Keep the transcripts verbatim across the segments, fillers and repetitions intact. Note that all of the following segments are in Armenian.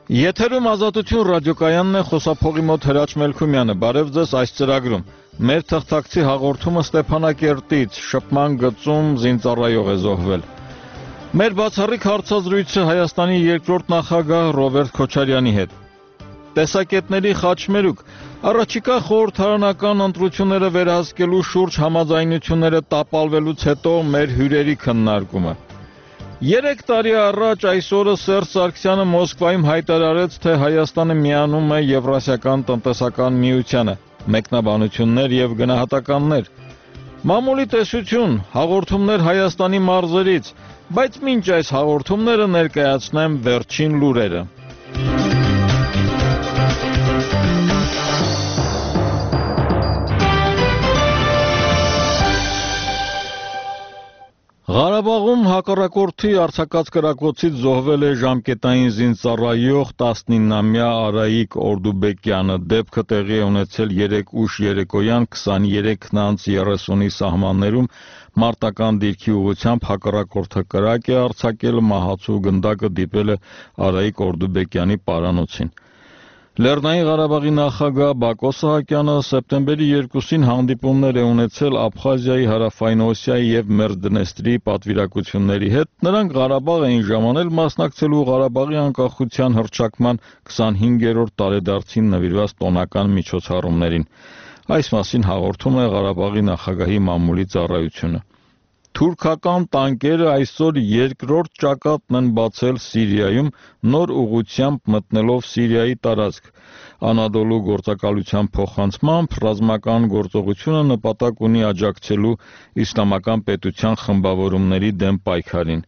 Եթերում ազատություն ռադիոկայանն է, խոսափողի մոտ Հրաչ Մելքումյանը, բարև ձեզ այս ծրագրում։ Մեր թղթակցի հաղորդումը Ստեփանակերտից, շփման գծում զինծառայող է զոհվել։ Մեր բացառիկ հարցազրույցը Հայաստանի երկրորդ նախագահ Ռոբերտ Քոչարյանի հետ։ Տեսակետների խաչմերուկ, առաջիկա խորհրդարանական ընտրությունները վերահսկելու շուրջ համաձայնությունները տապալվելուց հետո մեր հյուրերի քննարկումը։ Երեք տարի առաջ այս օրը Սերժ Սարգսյանը Մոսկվայում հայտարարեց, թե Հայաստանը միանում է Եվրասիական տնտեսական միությանը, մեկնաբանություններ եւ գնահատականներ։ Մամուլի տեսություն, հաղորդումներ Հայաստանի մարզերից, բայց մինչ այս հաղորդումները ներկայացնեմ վերջին լուրերը։ Ղարաբաղում հակառակորդի արձակած կրակոցից զոհվել է ժամկետային զինծառայող տասնինամյա Արայիկ Օրդուբեկյանը, դեպքը տեղի է ունեցել երեկ ուշ երեկոյան քսաներեք երեսունի սահմաններում մարտական դիրքի ուղղությամբ հակառակորդը կրակ է արձակել, մահացու գնդակը դիպել է Արայիկ Օրդուբեկյանի պարանոցին։ Լեռնային Ղարաբաղի նախագահ Բակո Սահակյանը սեպտեմբերի երկուսին հանդիպումներ է ունեցել Աբխազիայի, Հարավային Օսիայի եւ Մերձդնեստրի պատվիրակությունների հետ։ Նրանք Ղարաբաղ էին ժամանել մասնակցելու Ղարաբաղի անկախության հռչակման քսանհինգերորդ տարեդարձին նվիրված տոնական միջոցառումներին։ Այս մասին հաղորդում է Ղարաբաղի նախագահի մամուլի ծառայությունը։ Թուրքական տանկերը այսօր երկրորդ ճակատն են բացել Սիրիայում, նոր ուղղությամբ մտնելով Սիրիայի տարածք։ Անադոլու գործակալության փոխանցմամբ ռազմական գործողությունը նպատակ ունի աջակցելու իսլամական պետության խմբավորումների դեմ պայքարին։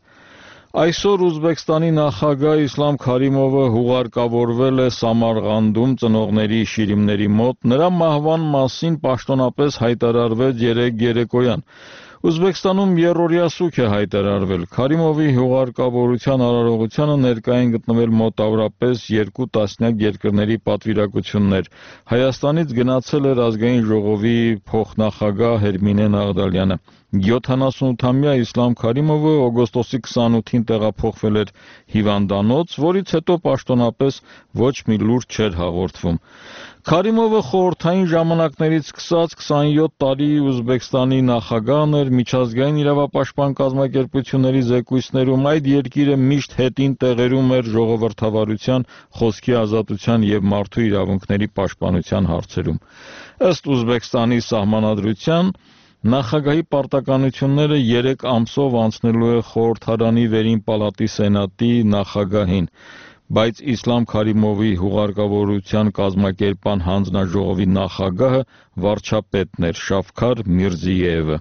Այսօր Ուզբեկստանի նախագահ Իսլամ Քարիմովը հուղարկավորվել է Սամարղանդում ծնողների շիրիմների մոտ, նրա մահվան մասին պաշտոնապես հայտարարվեց երեկ երեկոյան։ Ուզբեկստանում երրորդյա սուք է հայտարարվել։ Քարիմովի հուղարկավորության արարողությանը ներկա են գտնվել մոտավորապես երկու տասնյակ երկրների պատվիրակություններ։ Հայաստանից գնացել էր ազգային ժողովի փոխնախագահ Հերմինե Նաղդալյանը։ յոթանասունութամյա Իսլամ Քարիմովը օգոստոսի քսանութին տեղափոխվել էր հիվանդանոց, որից հետո պաշտոնապես ոչ մի լուր չէր հաղորդվում։ Քարիմովը խորհրդային ժամանակներից սկսած քսանյոթ տարի Ուզբեկստանի նախագահն էր, միջազգային իրավապաշտպան կազմակերպությունների զեկույցներում այդ երկիրը միշտ հետին տեղերում էր ժողովրդավարության, խոսքի ազատության եւ մարդու իրավունքների պաշտպանության հարցերում։ Ըստ Ուզբեկստանի սահմանադրության նախագահի պարտականությունները երեք ամսով անցնելու է խորհրդարանի վերին պալատի սենատի նախագահին, բայց Իսլամ Քարիմովի հուղարկավորության կազմակերպան հանձնաժողովի նախագահը վարչապետն էր Շավքար Միրզիևը։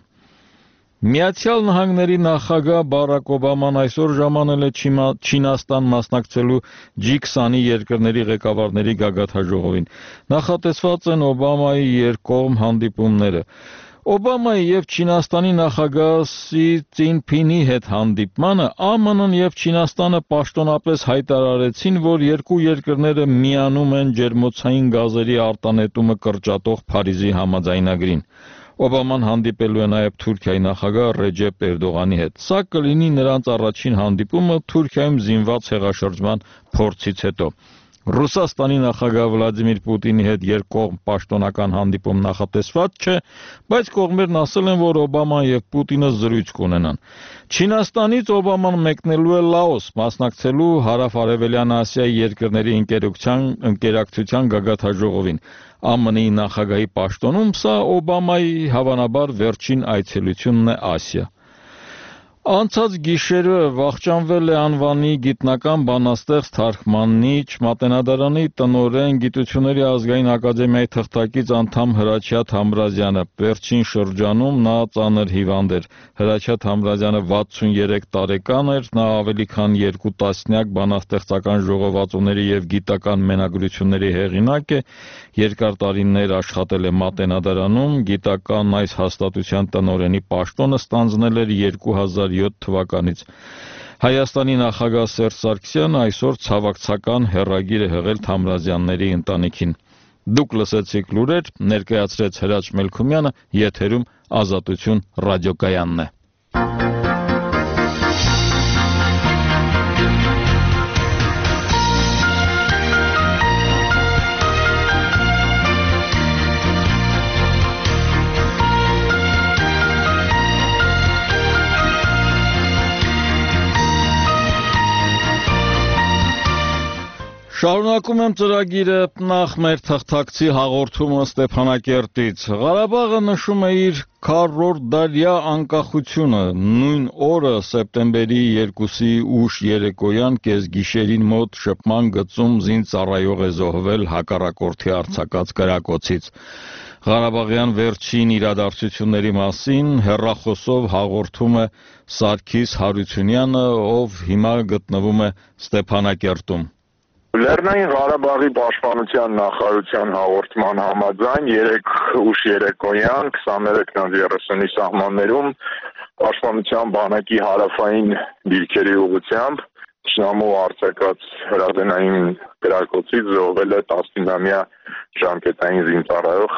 Միացյալ Նահանգների նախագահ Բարակ Օբաման այսօր ժամանել է Չինաստան մասնակցելու ջի քսանի երկրների ղեկավարների գագաթնաժողովին։ Նախատեսված են Օբամայի երկկողմ հանդիպումները։ Օբամայի եւ Չինաստանի նախագահ Սի Ցինփինի հետ հանդիպմանը Α M N-ն եւ Չինաստանը պաշտոնապես հայտարարեցին, որ երկու երկրները միանում են ջերմոցային գազերի արտանետումը կրճատող Փարիզի համաձայնագրին։ Օբաման հանդիպելու է նաև Թուրքիայի նախագահ Ռեջեփ Էրդողանի հետ։ Սա կլինի նրանց առաջին հանդիպումը Թուրքիայում զինված հեղաշրջման փորձից հետո։ Ռուսաստանի նախագահ Վլադիմիր Պուտինի հետ երկկողմ պաշտոնական հանդիպում նախատեսված չէ, բայց կողմերն ասել են, որ Օբաման եւ Պուտինը զրույց կունենան։ Չինաստանից Օբաման մեկնելու է Լաոս, մասնակցելու Հարավ-Արևելյան Ասիայի երկրների ընկերակցության գագաթնաժողովին։ Α M N-ի նախագահի պաշտոնում սա Օբամայի հավանաբար վերջին այցելությունն է Ասիա։ Անցած գիշերը վախճանվել է անվանի գիտնական բանաստեղծ թարգմանիչ, Մատենադարանի տնօրեն, Գիտությունների ազգային ակադեմիայի թղթակից անդամ Հրաչյա Թամրազյանը։ Վերջին շրջանում նա ծանր հիվանդ էր։ Հրաչյա Թամրազյանը վաթսուներեք տարեկան էր, նա ավելի քան երկու տասնյակ բանաստեղծական ժողովածուների եւ գիտական մենագրությունների հեղինակ է, երկար տարիներ աշխատել է Մատենադարանում, գիտական այս հաստատության տնօրենի պաշտոնը ստանձնել էր երկու հազար յոթ թվականից։ Հայաստանի նախագահ Սերժ Սարգսյանը այսօր ցավակցական հեռագիր է հղել Թամրազյանների ընտանիքին։ Դուք լսեցիք լուրեր, ներկայացրեց Հրաչ Մելքումյանը, եթերում Ազատություն ռադիոկայանն է։ Շարունակում եմ ծրագիրը նախ մեր թղթակցի հաղորդումը Ստեփանակերտից։ Ղարաբաղը նշում է իր քառորդդարյա անկախությունը։ Նույն օրը սեպտեմբերի երկուսի ուշ երեկոյան կեսգիշերին մոտ շփման գծում զինծառայող է զոհվել հակառակորդի արձակած կրակոցից։ Ղարաբաղյան վերջին իրադարձությունների մասին հեռախոսով հաղորդում է Սարգիս Հարությունյանը, ով հիմա գտնվում է Ստեփանակերտում։ Լեռնային Ղարաբաղի պաշտպանության նախարարության հաղորդման համաձայն երեկ ուշ երեկոյան քսաներեք երեսունի սահմաններում պաշտպանության բանակի հարավային դիրքերի ուղղությամբ Շնամու արձակած հրադենային կրակոցից զոհվել է տասնինամյա ժամկետային զինծառայող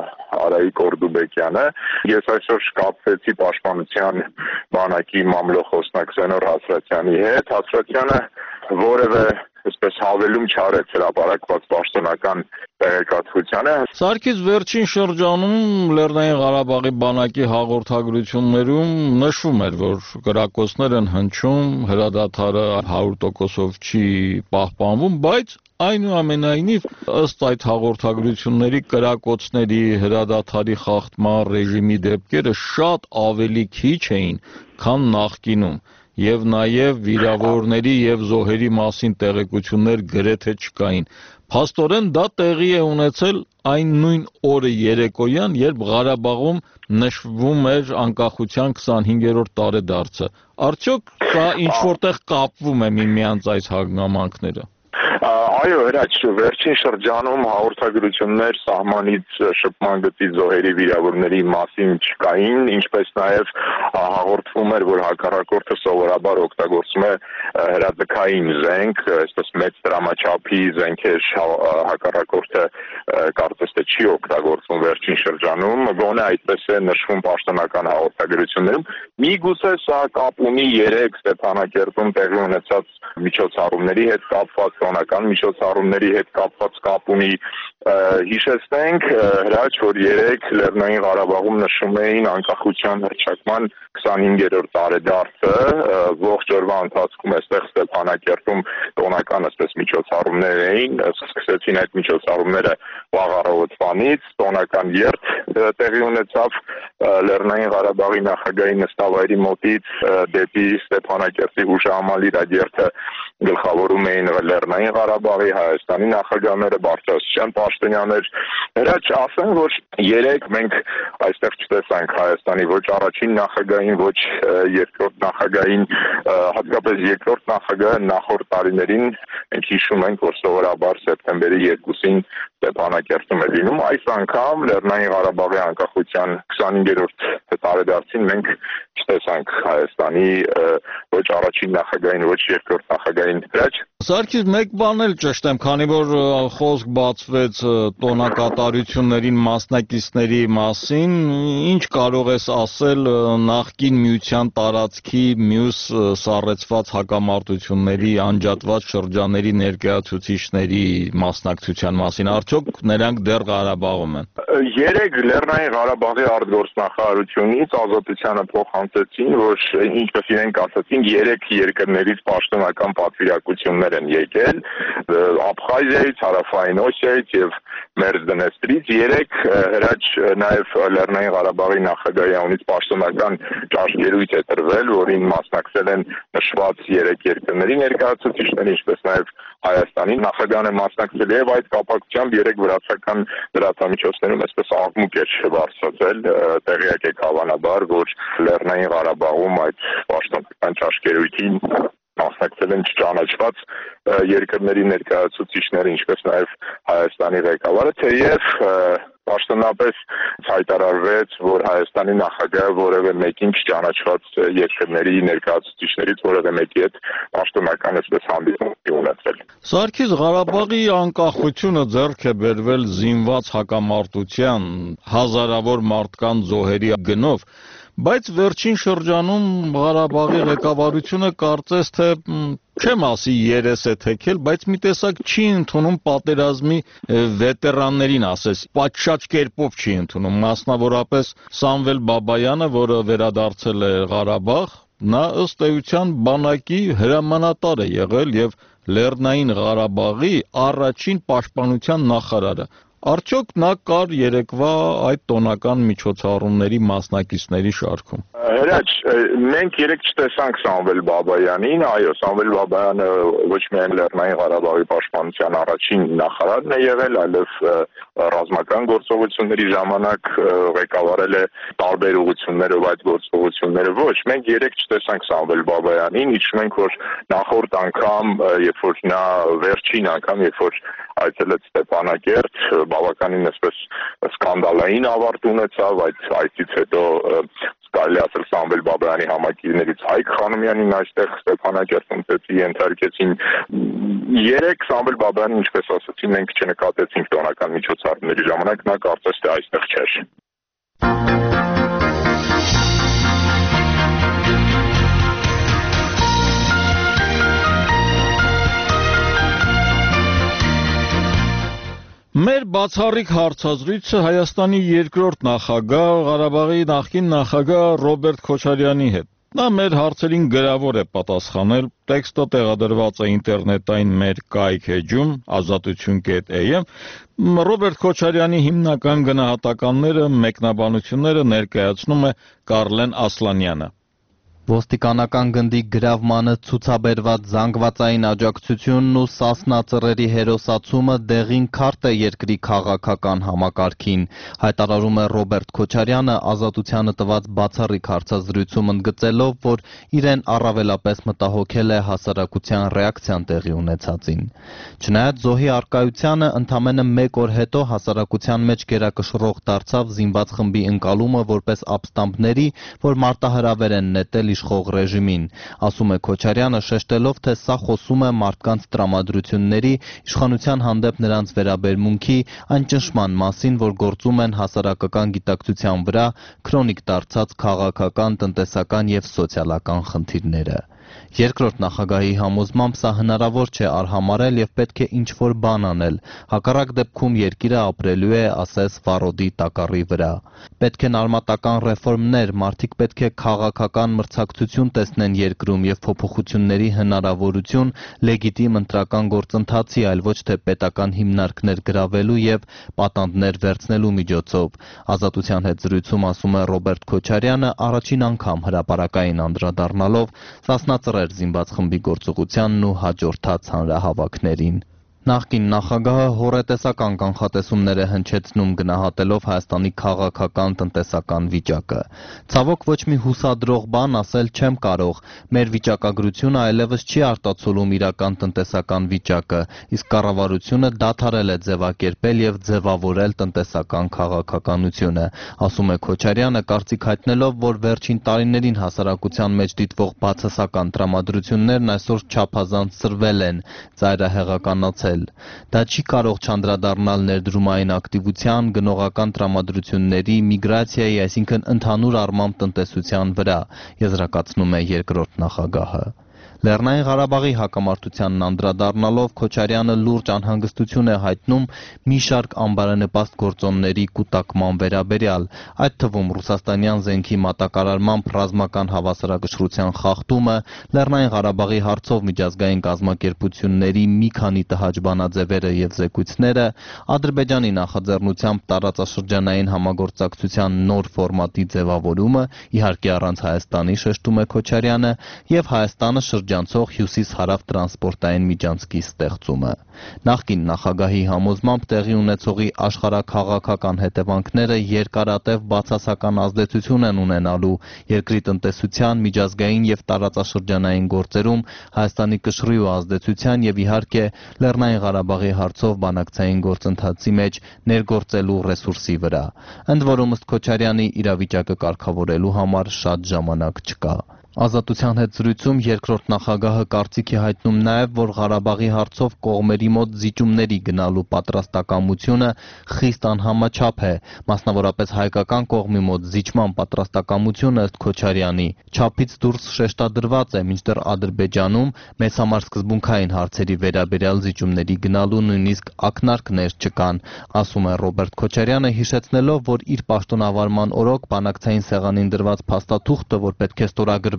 Արայիկ Օրդուբեկյանը։ Ես այսօր կապվեցի պաշտպանության բանակի մամլոխոսնակ Սենոր Հասրատյանի հետ։ Հասրատյանը որևէ այսպես հավելում չարեց հրապարակված պաշտոնական տեղեկատվությանը։ Սարգիս, վերջին շրջանում Լեռնային Ղարաբաղի բանակի հաղորդագրություններում նշվում էր, որ կրակոցներ են հնչում, հրադադարը հարյուր տոկոսով չի պահպանվում, բայց այնուամենայնիվ ըստ այդ հաղորդագրությունների կրակոցների հրադադարի խախտման ռեժիմի դեպքերը շատ ավելի քիչ էին, քան նախկինում, եւ նաեւ վիրավորների եւ զոհերի մասին տեղեկություններ գրեթե չկային։ Փաստորեն դա տեղի է ունեցել այն նույն օրը երեկոյան, երբ Ղարաբաղում նշվում էր անկախության քսանհինգերորդ տարեդարձը։ Արդյոք սա ինչ-որտեղ կապվում է միմյանց այս հանգամանքները։ Այո, հրաչ, վերջին շրջանում հաղորդագրություններ սահմանից շփման գծի զոհերի վիրավորների մասին չկային, ինչպես նաև հաղորդվում էր, որ հակառակորդը սովորաբար օգտագործում է հրաձգային զենք, այսպես մեծ դրամաչափի զենքեր հակառակորդը կարծես թե չի օգտագործում վերջին շրջանում, գոնե այդպես է նշվում պաշտոնական հաղորդագրություններում։ Միգուցե սա կապ ունի երեք Ստեփանակերտում տեղի ունեցած միջոցառումների հետ կապված, տոնական միջոցառումների հետ կապված կապ ունի։ Հիշեցնենք, հրաչ, որ երեք Լեռնային Ղարաբաղում նշում էին անկախության հռչակման քսանհինգերորդ տարեդարձը, ողջ օրվա ընթացքում այստեղ Ստեփանակերտում տոնական այսպես միջոցառումներ էին, սկսեցին այդ միջոցառումները վաղ առավոտվանից, տոնական երթ տեղի ունեցավ Լեռնային Ղարաբաղի նախագահի նստավայրի մոտից դեպի Ստեփանակերտի հուշահամալիր այդ երթը գլխավորում էին Լեռնային Ղարաբաղի, Հայաստանի նախագահները, բարձրաստիճան պաշտոնյաներ։ Հրաչ, ասեմ, որ երեք մենք այստեղ չտեսանք Հայաստանի ոչ առաջին նախագահին, ոչ երկրորդ նախագահին, հատկապես երկրորդ նախագահը նախորդ տարիներին մենք հիշում ենք, որ սովորաբար սեպտեմբերի երկուսին Ստեփանակերտում է լինում։ Այս անգամ Լեռնային Ղարաբաղի անկախության քսանհինգերորդ տարեդարձին մենք չտեսանք Հայաստանի ոչ առաջին նախագահին, ոչ երկրորդ նախագահին։ Հրաչ, Սարգիս, մեկ բան էլ ճշտեմ, քանի որ խոսք բացվեց տոնակատարություններին մասնակիցների մասին, ինչ կարող ես ասել նախկին Միության տարածքի մյուս սառեցված հակամարտությունների անջատված շրջանների ներկայացուցիչների մասնակցության մասին, արդյոք նրանք դեռ Ղարաբաղում են։ Երեք Լեռնային Ղարաբաղի արտգործնախարարությունից Ազատությանը փոխանցեցին, որ ինչպես իրենք ասացին, երեք երկրներից պաշտոնական պատվիրակություններ են եկել, Աբխազիայից, Հարավային Օսիայից եւ Մերձդնեստրից, երեք հրաչ նաեւ Լեռնային Ղարաբաղի նախագահի անունից պաշտոնական ճաշկերույթ է տրվել, որին մասնակցել են նշված երեք երկրների ներկայացուցիչներ, ինչպես նաեւ Հայաստանի նախագահն է մասնակցել եւ այդ կապակցությամբ երեք վրացական լրատվամիջոցներում այսպես աղմուկ էր բարձրացել, տեղյակ եք հավանաբար, որ Լեռնային Ղարաբաղում այդ պաշտոնական ճաշկերույթին մասնակցել են չճանաչված երկրների ներկայացուցիչները, ինչպես նաև Հայաստանի ղեկավարը, թեև պաշտոնապես հայտարարվեց, որ Հայաստանի նախագահը որևէ մեկին չճանաչված երկրների ներկայացուցիչներից որևէ մեկի հետ պաշտոնական այսպես հանդիպում չի ունեցել։ Սարգիս, Ղարաբաղի անկախությունը ձեռք է բերվել զինված հակամարտության, հազարավոր մարդկանց զոհերի գնով, բայց վերջին շրջանում Ղարաբաղի ղեկավարությունը կարծես թե չեմ ասի երես է թեքել, բայց մի տեսակ չի ընդունում պատերազմի վետերաններին, ասես, պատշաճ կերպով չի ընդունում, մասնավորապես Սամվել Բաբայանը, որը վերադարձել է Ղարաբաղ, նա ըստ էության բանակի հրամանատար է եղել եւ Լեռնային Ղարաբաղի առաջին պաշտպանության նախարարը։ Արդյոք նա կար երեկվա այդ տոնական միջոցառումների մասնակիցների շարքում։ Հրաչ, մենք երեք չտեսանք Սամվել Բաբայանին, այո, Սամվել Բաբայանը ոչ միայն Լեռնային Ղարաբաղի պաշտպանության առաջին նախարարն է եղել, այլև ռազմական գործողությունների ժամանակ ղեկավարել է տարբեր ուղղություններով այդ գործողությունները։ Ոչ, մենք երեք չտեսանք Սամվել Բաբայանին, հիշում ենք, որ նախորդ անգամ, երբ որ նա վերջին անգամ, երբ որ այցելեց Ստեփանակերտ, բավականին այսպես սկանդալային ավարտ ունեցավ, այդ այցից հետո կարելի ասել Սամվել Բաբայանի համակիրներից Հայկ Խանոմյանին այստեղ Ստեփանակերտում ծեծի ենթարկեցին։ Երեք Սամվել Բաբայանին, ինչպես ասացի, մենք չնկատեցինք տոնական միջոցառումների ժամանակ, նա կարծես թե այստեղ չէր։ Մեր բացառիկ հարցազրույցը Հայաստանի երկրորդ նախագահ, Ղարաբաղի նախկին նախագահ Ռոբերտ Քոչարյանի հետ։ Նա մեր հարցերին գրավոր է պատասխանել, տեքստը տեղադրված է ինտերնետային մեր կայք էջում ազատություն կետ էյ էմ։ Ռոբերտ Քոչարյանի հիմնական գնահատականները, մեկնաբանությունները ներկայացնում է Կարլեն Ասլանյանը։ Ոստիկանական գնդի գրավմանը ցուցաբերված զանգվածային աջակցությունն ու Սասնա ծռերի հերոսացումը դեղին քարտ է երկրի քաղաքական համակարգին, հայտարարում է Ռոբերտ Քոչարյանը ազատությանը տված բացառիկ հարցազրույցում ընդգծելով, որ իրեն առավելապես մտահոգել է հասարակության ռեակցիան տեղի ունեցածին։ Չնայած զոհի առկայությանը ընդամենը մեկ օր հետո հասարակության մեջ գերակշռող դարձավ զինված խմբի ընկալումը որպես ապստամբների, որ մարտահրավեր են նետել իշխող ռեժիմին, ասում է Քոչարյանը, շեշտելով, թե սա խոսում է մարդկանց տրամադրությունների, իշխանության հանդեպ նրանց վերաբերմունքի, այն ճնշման մասին, որ գործում են հասարակական գիտակցության վրա քրոնիկ դարձած քաղաքական, տնտեսական եւ սոցիալական խնդիրները։ Երկրորդ նախագահի համոզմամբ սա հնարավոր չէ արհամարել եւ պետք է ինչ-որ բան անել, հակառակ դեպքում երկիրը ապրելու է, ասես, վառոդի տակառի վրա։ Պետք են արմատական ռեֆորմներ, մարդիկ պետք է քաղաքական մրցակցություն տեսնեն երկրում եւ փոփոխությունների հնարավորություն լեգիտիմ ընտրական գործընթացի, այլ ոչ թե պետական հիմնարկներ գրավելու եւ պատանդներ վերցնելու միջոցով։ Ազատության հետ զրույցում ասում է Ռոբերտ Քոչարյանը, առաջին անգամ հրապարակային անդրադառնալով Սասնա ծռեր զինված խմբի գործողությանն ու հաջորդած հանրահավաքներին։ Նախկին նախագահը հոռետեսական կանխատեսումներ է հնչեցնում գնահատելով Հայաստանի քաղաքական տնտեսական վիճակը։ Ցավոք ոչ մի հուսադրող բան ասել չեմ կարող։ Մեր վիճակագրությունը այլևս չի արտացոլում իրական տնտեսական վիճակը, իսկ կառավարությունը դադարել է ձևակերպել եւ ձևավորել տնտեսական քաղաքականությունը, ասում է Քոչարյանը, կարծիք հայտնելով, որ վերջին տարիներին հասարակության մեջ դիտվող բացասական տրամադրություններն այսօր չափազանց սրվել են, ծայրահեղականացել։ Դա չի կարող չանդրադառնալ ներդրումային ակտիվության, գնողական տրամադրությունների, միգրացիայի, այսինքն ընդհանուր առմամբ տնտեսության վրա, եզրակացնում է երկրորդ նախագահը։ Լեռնային Ղարաբաղի հակամարտությանն անդրադառնալով Քոչարյանը լուրջ անհանգստություն է հայտնում մի շարք անբարենպաստ գործոնների կուտակման վերաբերյալ, այդ թվում ռուսաստանյան զենքի մատակարարմամբ ռազմական հավասարակշռության խախտումը, Լեռնային Ղարաբաղի հարցով միջազգային կազմակերպությունների մի քանի տհաճ բանաձևերը եւ զեկույցները, Ադրբեջանի նախաձեռնությամբ տարածաշրջանային համագործակցության նոր ֆորմատի ձևավորումը, իհարկե առանց Հայաստանի, շեշտում է Քոչարյանը, եւ Հայաստանը շրջանցող հյուսիս-հարավ տրանսպորտային միջանցքի ստեղծումը։ Նախկին նախագահի համոզմամբ տեղի ունեցողի աշխարհաքաղաքական հետևանքները երկարատև բացասական ազդեցություն են ունենալու երկրի տնտեսության, միջազգային եւ տարածաշրջանային գործերում, Հայաստանի կշռի ու ազդեցության եւ իհարկե Լեռնային Ղարաբաղի հարցով բանակցային գործընթացի մեջ ներգործելու ռեսուրսի վրա։ Ընդ որում ըստ Քոչարյանի իրավիճակը կարգավորելու համար շատ ժամանակ չկա։ Ազատության հետ զրույցում երկրորդ նախագահը կարծիք է հայտնում նաև, որ Ղարաբաղի հարցով կողմերի մոտ զիջումների գնալու պատրաստակամությունը խիստ անհամաչափ է, մասնավորապես հայկական կողմի մոտ զիջման պատրաստակամությունը ըստ Քոչարյանի չափից դուրս շեշտադրված է, մինչդեռ Ադրբեջանում մեծ համար սկզբունքային հարցերի վերաբերյալ զիջումների գնալու նույնիսկ ակնարկներ չկան, ասում է Ռոբերտ Քոչարյանը, հիշեցնելով, որ իր պաշտոնավարման օրոք բանակցային սեղանին դրված փաստաթուղթը, որ պետք է ստորագրվի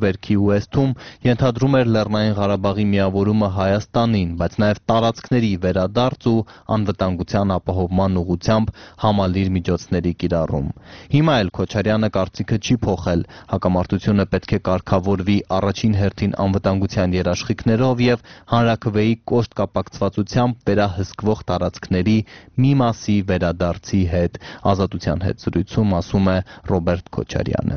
Ջրբերքի ուեստում ենթադրում էր Լեռնային Ղարաբաղի միավորումը Հայաստանին, բայց նաև տարածքների վերադարձ ու անվտանգության ապահովման ուղղությամբ համալիր միջոցների կիրառում։ Հիմա էլ Քոչարյանը կարծիքը չի փոխել, հակամարտությունը պետք է կարգավորվի առաջին հերթին անվտանգության երաշխիքներով եւ հանրաքվեի կոշտ կապակցվածությամբ վերահսկվող տարածքների մի մասի վերադարձի հետ։ Ազատության հետ զրույցում ասում է Ռոբերտ Քոչարյանը։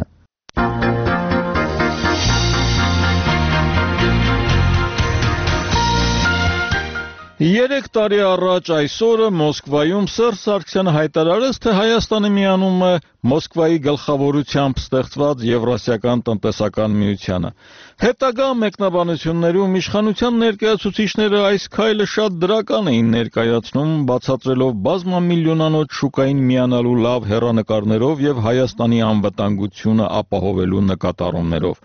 Երեք տարի առաջ այսօրը Մոսկվայում Սերժ Սարգսյանը հայտարարեց, թե Հայաստանը միանում է Մոսկվայի գլխավորությամբ ստեղծված Եվրասիական տնտեսական միությանը։ Հետագա մեկնաբանություններում իշխանության ներկայացուցիչները այս քայլը շատ դրական էին ներկայացնում, բացատրելով բազմամիլիոնանոց շուկային միանալու լավ հեռանկարներով եւ Հայաստանի անվտանգությունը ապահովելու նկատառումներով։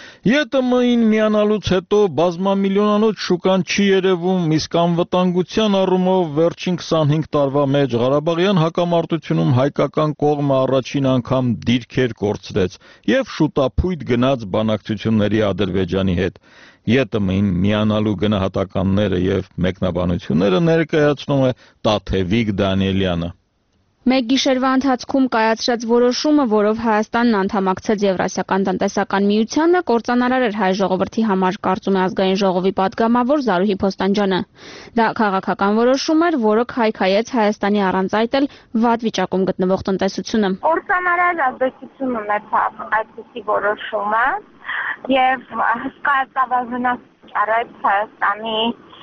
ԵՏՄ-ին միանալուց հետո բազմամիլիոնանոց շուկան չի երևում, իսկ անվտանգության առումով վերջին քսանհինգ տարվա մեջ Ղարաբաղյան հակամարտությունում հայկական կողմը առաջին անգամ դիրքեր կորցրեց եւ շուտափույթ գնաց բանակցությունների Ադրբեջանի հետ։ ԵՏՄ-ին միանալու գնահատականները եւ մեկնաբանությունները ներկայացնում է Տաթևիկ Դանիելյանը։ Մեկ գիշերվա ընթացքում կայացրած որոշումը, որով Հայաստանն անդամակցեց Եվրասիական տնտեսական միությանը, կործանարար էր հայ ժողովրդի համար, կարծում է Ազգային ժողովի падգամավոր Զարուհի Փոստանջյանը։ Դա քաղաքական որոշում էր, որը քայքայեց Հայաստանի առանց այդ էլ վատ վիճակում գտնվող տնտեսությունը։ Կործանարար ազդեցություն ունեցավ այսպիսի որոշումը եւ հսկայածավալնաց արեց Հայաստանի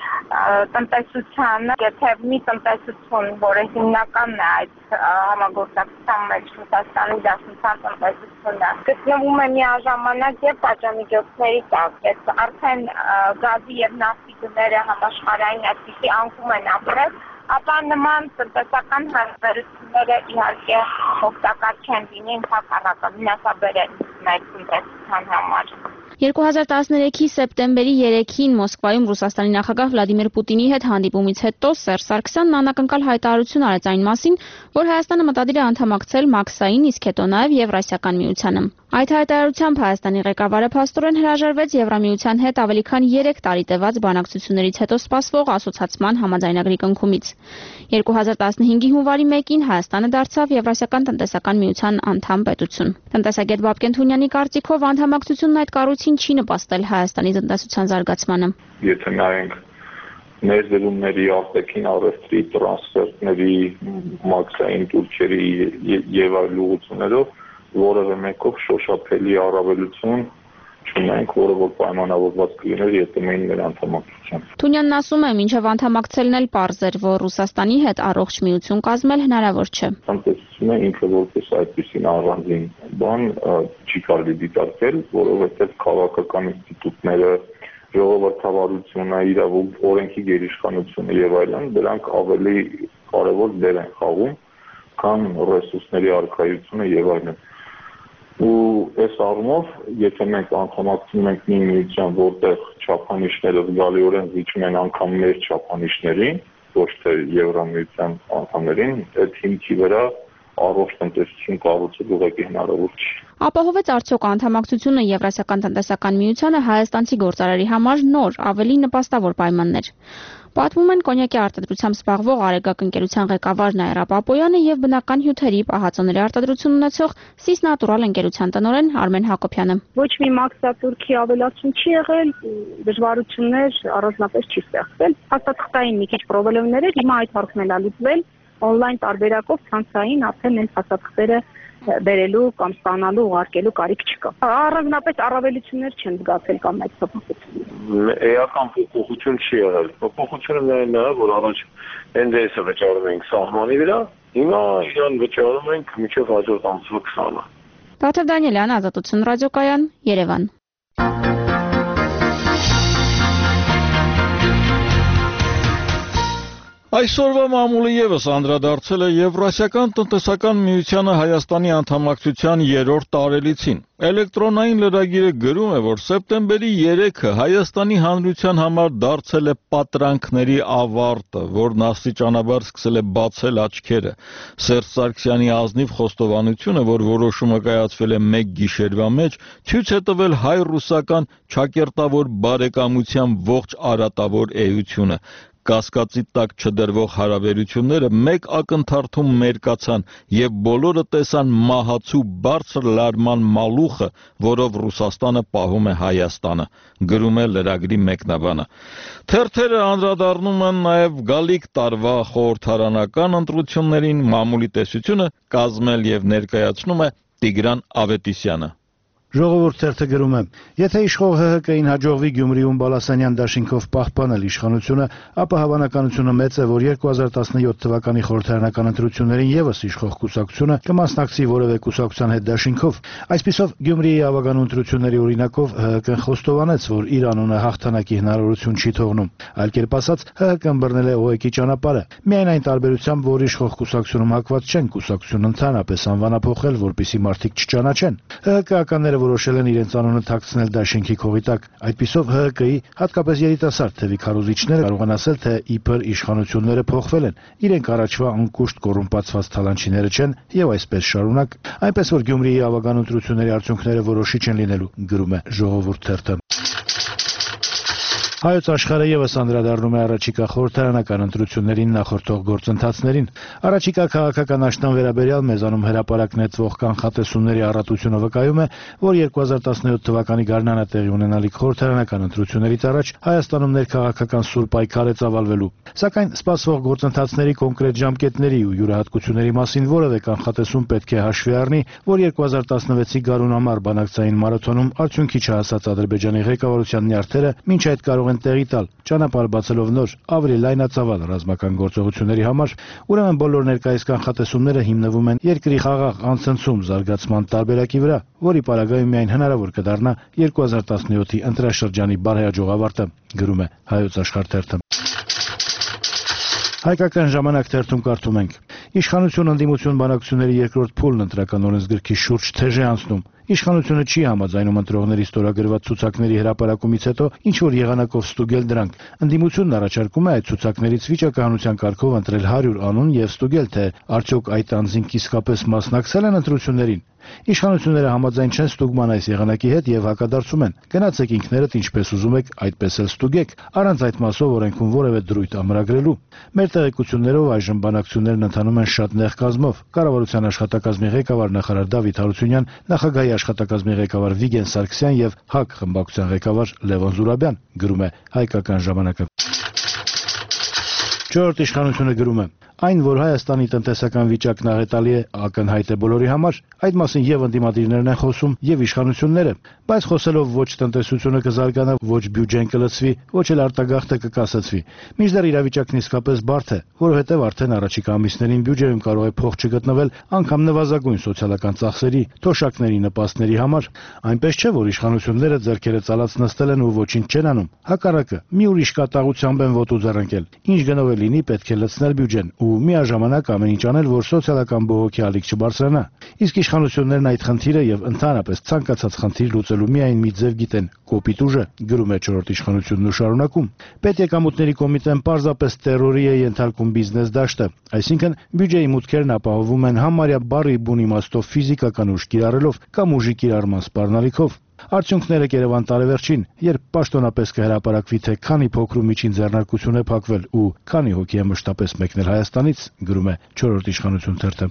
տնտեսությանը, եթե մի տնտեսություն, որը հիմնականն է այդ համագործակցության մեջ Ռուսաստանի դաշնության տնտեսությունը, գտնվում է միաժամանակ եւ պատժամիջոցների տակ, այդ արդեն գազի եւ նավթի գները համաշխարհային այսպիսի անկում են ապրել, ապա նման տնտեսական հարաբերությունները իհարկե օգտակար չեն լինի, ընդհանրապես վնասաբեր են մեր տնտեսության համար։ երկու հազար տասներեքի սեպտեմբերի երեքին Մոսկվայում Ռուսաստանի նախագահ Վլադիմիր Պուտինի հետ հանդիպումից հետո Սերժ Սարգսյանն անակնկալ հայտարարություն արեց այն մասին, որ Հայաստանը մտադիր է անդամակցել Մաքսային, իսկ հետո նաև Եվրասիական միությանը։ Այդ հայտարարությամբ Հայաստանի ղեկավարը փաստորեն հրաժարվեց Եվրամիության հետ ավելի քան երեք տարի տևած բանակցություններից հետո սպասվող ասոցացման համաձայնագրի կնքումից։ երկու հազար տասնհինգի հունվարի մեկին Հայաստանը դարձավ Եվրասիական տնտեսական միության անդամ պետություն։ Տնտեսագետ Բաբկեն Թունյանի կարծիքով անդամակցությունն այդ կառույցին չի նպաստել Հայաստանի տնտեսության զարգացմանը։ Եթե նայենք ներդրումների արտաքին առևտրի տրանսֆերտների մաքսային տուրքերի եւ այլ ուղղություններով որևէ մեկով շոշափելի առավելություն չունենք, որը որ պայմանավորված կլիներ ԵՏՄ-ին մեր անդամակցությամբ։ Թունյանն ասում է, մինչև անդամակցելն էլ պարզ էր, որ Ռուսաստանի հետ առողջ միություն կազմել հնարավոր չէ։ Տնտեսությունը ինքը որպես այդպիսին առանձին բան չի կարելի դիտարկել, որովհետև քաղաքական ինստիտուտները, ժողովրդավարությունը, իրավունք, օրենքի գերիշխանությունը եւ այլն, դրանք ավելի կարևոր դեր են խաղում, քան ռեսուրսների առկայությունը եւ այլն։ Ու այս առումով, եթե մենք անդամակցում ենք մի միության, որտեղ չափանիշները զգալիորեն զիջում են անգամ մեր չափանիշներին, ոչ թե Եվրամիության անդամներին, այդ հիմքի վրա առողջ տնտեսություն կառուցել ուղղակի հնարավոր չի։ Ապահովեց արդյոք անդամակցությունը Եվրասիական տնտեսական միությանը հայաստանցի գործարարի համար նոր, ավելի նպաստավոր պայմաններ։ Պատմում են կոնյակի արտադրությամբ զբաղվող Արեգակ ընկերության ղեկավար Նաիրա Պապոյանը եւ բնական հյութերի պահածոների արտադրություն ունեցող Սիս Նատուրալ ընկերության տնօրեն Արմեն Հակոբյանը։ Ոչ մի մաքսատուրքի ավելացում չի եղել, դժվարություններ առանձնապես չի ստեղծվել։ Հաստատքային մի քիչ խնդիրներ էր, հիմա այդ հարցն էլ լուծվել, on-line տարբերակով ցանցային արդեն այն հաստատքները բերելու կամ ստանալու ուղարկելու կարիք չկա։ Առանձնապես առավելություններ չեն զգացել կամ այդ փոփոխություն։ Էական փոփոխություն չի եղել։ Փոփոխությունը միայն նա, որ առաջ են դե էսը վճարում ենք սահմանի վրա, հիմա իրան վճարում ենք մինչև հաջորդ ամսվա քսանը։ Տաթև Դանիելյան, Ազատություն ռադիոկայան, Երևան։ Այսօրվա մամուլը ևս անդրադարձել է Եվրասիական տնտեսական միությանը Հայաստանի անդամակցության երրորդ տարելիցին։ Էլեկտրոնային լրագիրը գրում է, որ սեպտեմբերի երեքը Հայաստանի Հանրության համար դարձել է պատրանքների ավարտը, որն աստիճանաբար սկսել է բացել աչքերը։ Սերժ Սարգսյանի ազնիվ խոստովանությունը, որ որոշումը կայացվել է մեկ գիշերվա մեջ, ցույց է տվել հայ-ռուսական ճակերտավոր բարեկամության ողջ արատավոր էությունը։ Կասկածի տակ չդրվող հարաբերությունները մեկ ակնթարթում մերկացան եւ բոլորը տեսան մահացու բարձր լարման մալուխը, որով Ռուսաստանը պահում է Հայաստանը, գրում է լրագրի մեկնաբանը։ Թերթերը անդրադառնում են նաեւ գալիք տարվա խորհրդարանական ընտրություններին, մամուլի տեսությունը կազմել եւ ներկայացնում է Տիգրան Ավետիսյանը։ Ժողովուրդ թերթը գրում է. Եթե իշխող ՀՀԿ-ին հաջողվի Գյումրիում Բալասանյան դաշինքով պահպանել իշխանությունը, ապա հավանականությունը մեծ է, որ երկու հազար տասնյոթ թվականի խորհրդարանական ընտրություններին եւս իշխող կուսակցությունը կմասնակցի որևէ կուսակցության հետ դաշինքով։ Այսպիսով Գյումրիի ավագանու ընտրությունների օրինակով ՀՀԿ-ն խոստովանեց, որ իր անունը հաղթանակի հնարավորություն չի թողնում։ Այլ կերպ ասած, ՀՀԿ-ն բռնել է ՕԵԿ-ի ճանապարհը։ Միայն այն տարբերությամբ, որ իշխող կուսակցությունում հակված չեն, կուսակցությունը ընդհանրապես անվանափոխել, որպիսի մարդիկ չճանաչեն։ ՀՀԿ-ականները որոշել են իրենց անունը թաքցնել դաշինքի քողի տակ։ Այդպիսով ՀՀԿ-ի, հատկապես երիտասարդ թևի քարոզիչները կարող են ասել, թե իբր իշխանությունները փոխվել են, իրենք առաջվա անկուշտ կոռումպացված թալանչիները չեն եւ այսպես շարունակ, այնպես որ Գյումրիի ավագան ընտրությունների արդյունքները որոշիչ են լինելու, գրում է Ժողովուրդ թերթը։ Հայոց աշխարհը եւս անդրադառնում է առաջիկա խորհրդարանական ընտրություններին նախորդող գործընթացներին։ Առաջիկա քաղաքական աշնան վերաբերյալ մեզանում հրապարակ նետվող կանխատեսումների առատությունը վկայում է, որ երկու հազար տասնյոթ թվականի գարնանը տեղի ունենալիք խորհրդարանական ընտրություններից առաջ Հայաստանում ներքաղաքական սուր պայքար է ծավալվելու։ Սակայն սպասվող գործընթացների կոնկրետ ժամկետների ու յուրահատկությունների մասին որևէ կանխատեսում պետք է հաշվի առնի, որ երկու հազար տասնվեցի գարունամար բանակցային մարաթոնում արդյունքի չհասած Ադրբեջանի ղեկավարության նյարդերը մինչ այդ կարող են տեղի տալ, ճանապարհ բացելով նոր, ավելի լայնածավալ ռազմական գործողությունների համար, ուրեմն բոլոր ներկայիս կանխատեսումները հիմնվում են երկրի խաղաղ անցնցում զարգացման տարբերակի վրա, որի պարագայում միայն հնարավոր կդառնա երկու հազար տասնյոթի ընտրաշրջանի բարեհաջող ավարտը, գրում է Հայոց աշխարհ թերթը։ Հայկական ժամանակ թերթում կարդում ենք. Իշխանություն ընդդիմություն բանակցությունների երկրորդ փուլն ընտրական օրենսգրքի շուրջ թեժ է անցնում։ Իշխանությունը չի համաձայնում ընտրողների ստորագրված ցուցակների հրապարակումից հետո ինչ որ եղանակով ստուգել դրանք։ Ընդդիմությունն առաջարկում է այդ ցուցակներից վիճակահանության կարգով ընտրել հարյուր անուն եւ ստուգել, թե արդյոք այդ անձինք իսկապես մասնակցել են ընտրություններին։ Իշխանությունները համաձայն չեն ստուգման այս եղանակի հետ եւ հակադարձում են. գնացեք ինքներդ ինչպես ուզում եք, այդպես էլ ստուգեք, առանց այդ մասով օրենքում որևէ դրույթ ամրագրելու։ Մեր տեղեկություններով այժմ բանակցություններն ընթանում են շատ նեղ կազմով։ Կառավարության աշխատակազմի ղեկավար նախարար Դավիթ Հարությունյան, նախագահի աշխատակազմի ղեկավար Վիգեն Սարգսյան եւ ՀԱԿ խմբակցության ղեկավար Լևոն Զուրաբյան, գրում է Հայկական ժամանակը։ Չորրորդ իշխանությունը գրում է. Այն, որ Հայաստանի տնտեսական վիճակն աղետալի է, ակնհայտ է բոլորի համար, այդ մասին եւ ընդդիմադիրներն են խոսում, եւ իշխանությունները, բայց խոսելով ոչ տնտեսությունը կզարգանա, ոչ բյուջեն կլցվի, ոչ էլ արտագաղթը կկասեցվի։ Մինչդեռ իրավիճակն իսկապես բարդ է, որովհետեւ արդեն առաջիկա ամիսներին բյուջեում կարող է փող չգտնվել անգամ նվազագույն սոցիալական ծախսերի, թոշակների նպաստների համար։ Այնպես չէ, որ իշխանությունները ձեռքերը ծալած նստել են ու ոչինչ չեն անում։ Հակառակը, մի ուրիշ կատաղությամբ են ոտու ձեռնկել։ Ինչ գնով է լինի, պետք է լցնել բյուջեն ու միաժամանակ ամեն ինչ անել, որ սոցիալական բողոքի ալիք չբարձրանա։ Իսկ իշխանություններն այդ խնդիրը եւ ընդհանրապես ցանկացած խնդիր լուծելու միայն մի ձև գիտեն՝ կոպիտ ուժը, գրում է չորրորդ իշխանությունն ու շարունակում։ Պետեկամուտների կոմիտեն պարզապես տերորի է ենթարկում բիզնես դաշտը, այսինքն բյուջեի մուտքերն ապահովում են համարյա բառի բուն իմաստով ֆիզիկական ուժ կիրառելով կամ ուժի կիրառման սպառնալիքով։ Արդյունքները կերևան տարեվերջին, երբ պաշտոնապես կհրապարակվի, թե քանի փոքր ու միջին ձեռնարկություն է փակվել ու քանի հոգի է մշտապես մեկնել Հայաստանից, գրում է չորրորդ իշխանություն թերթը։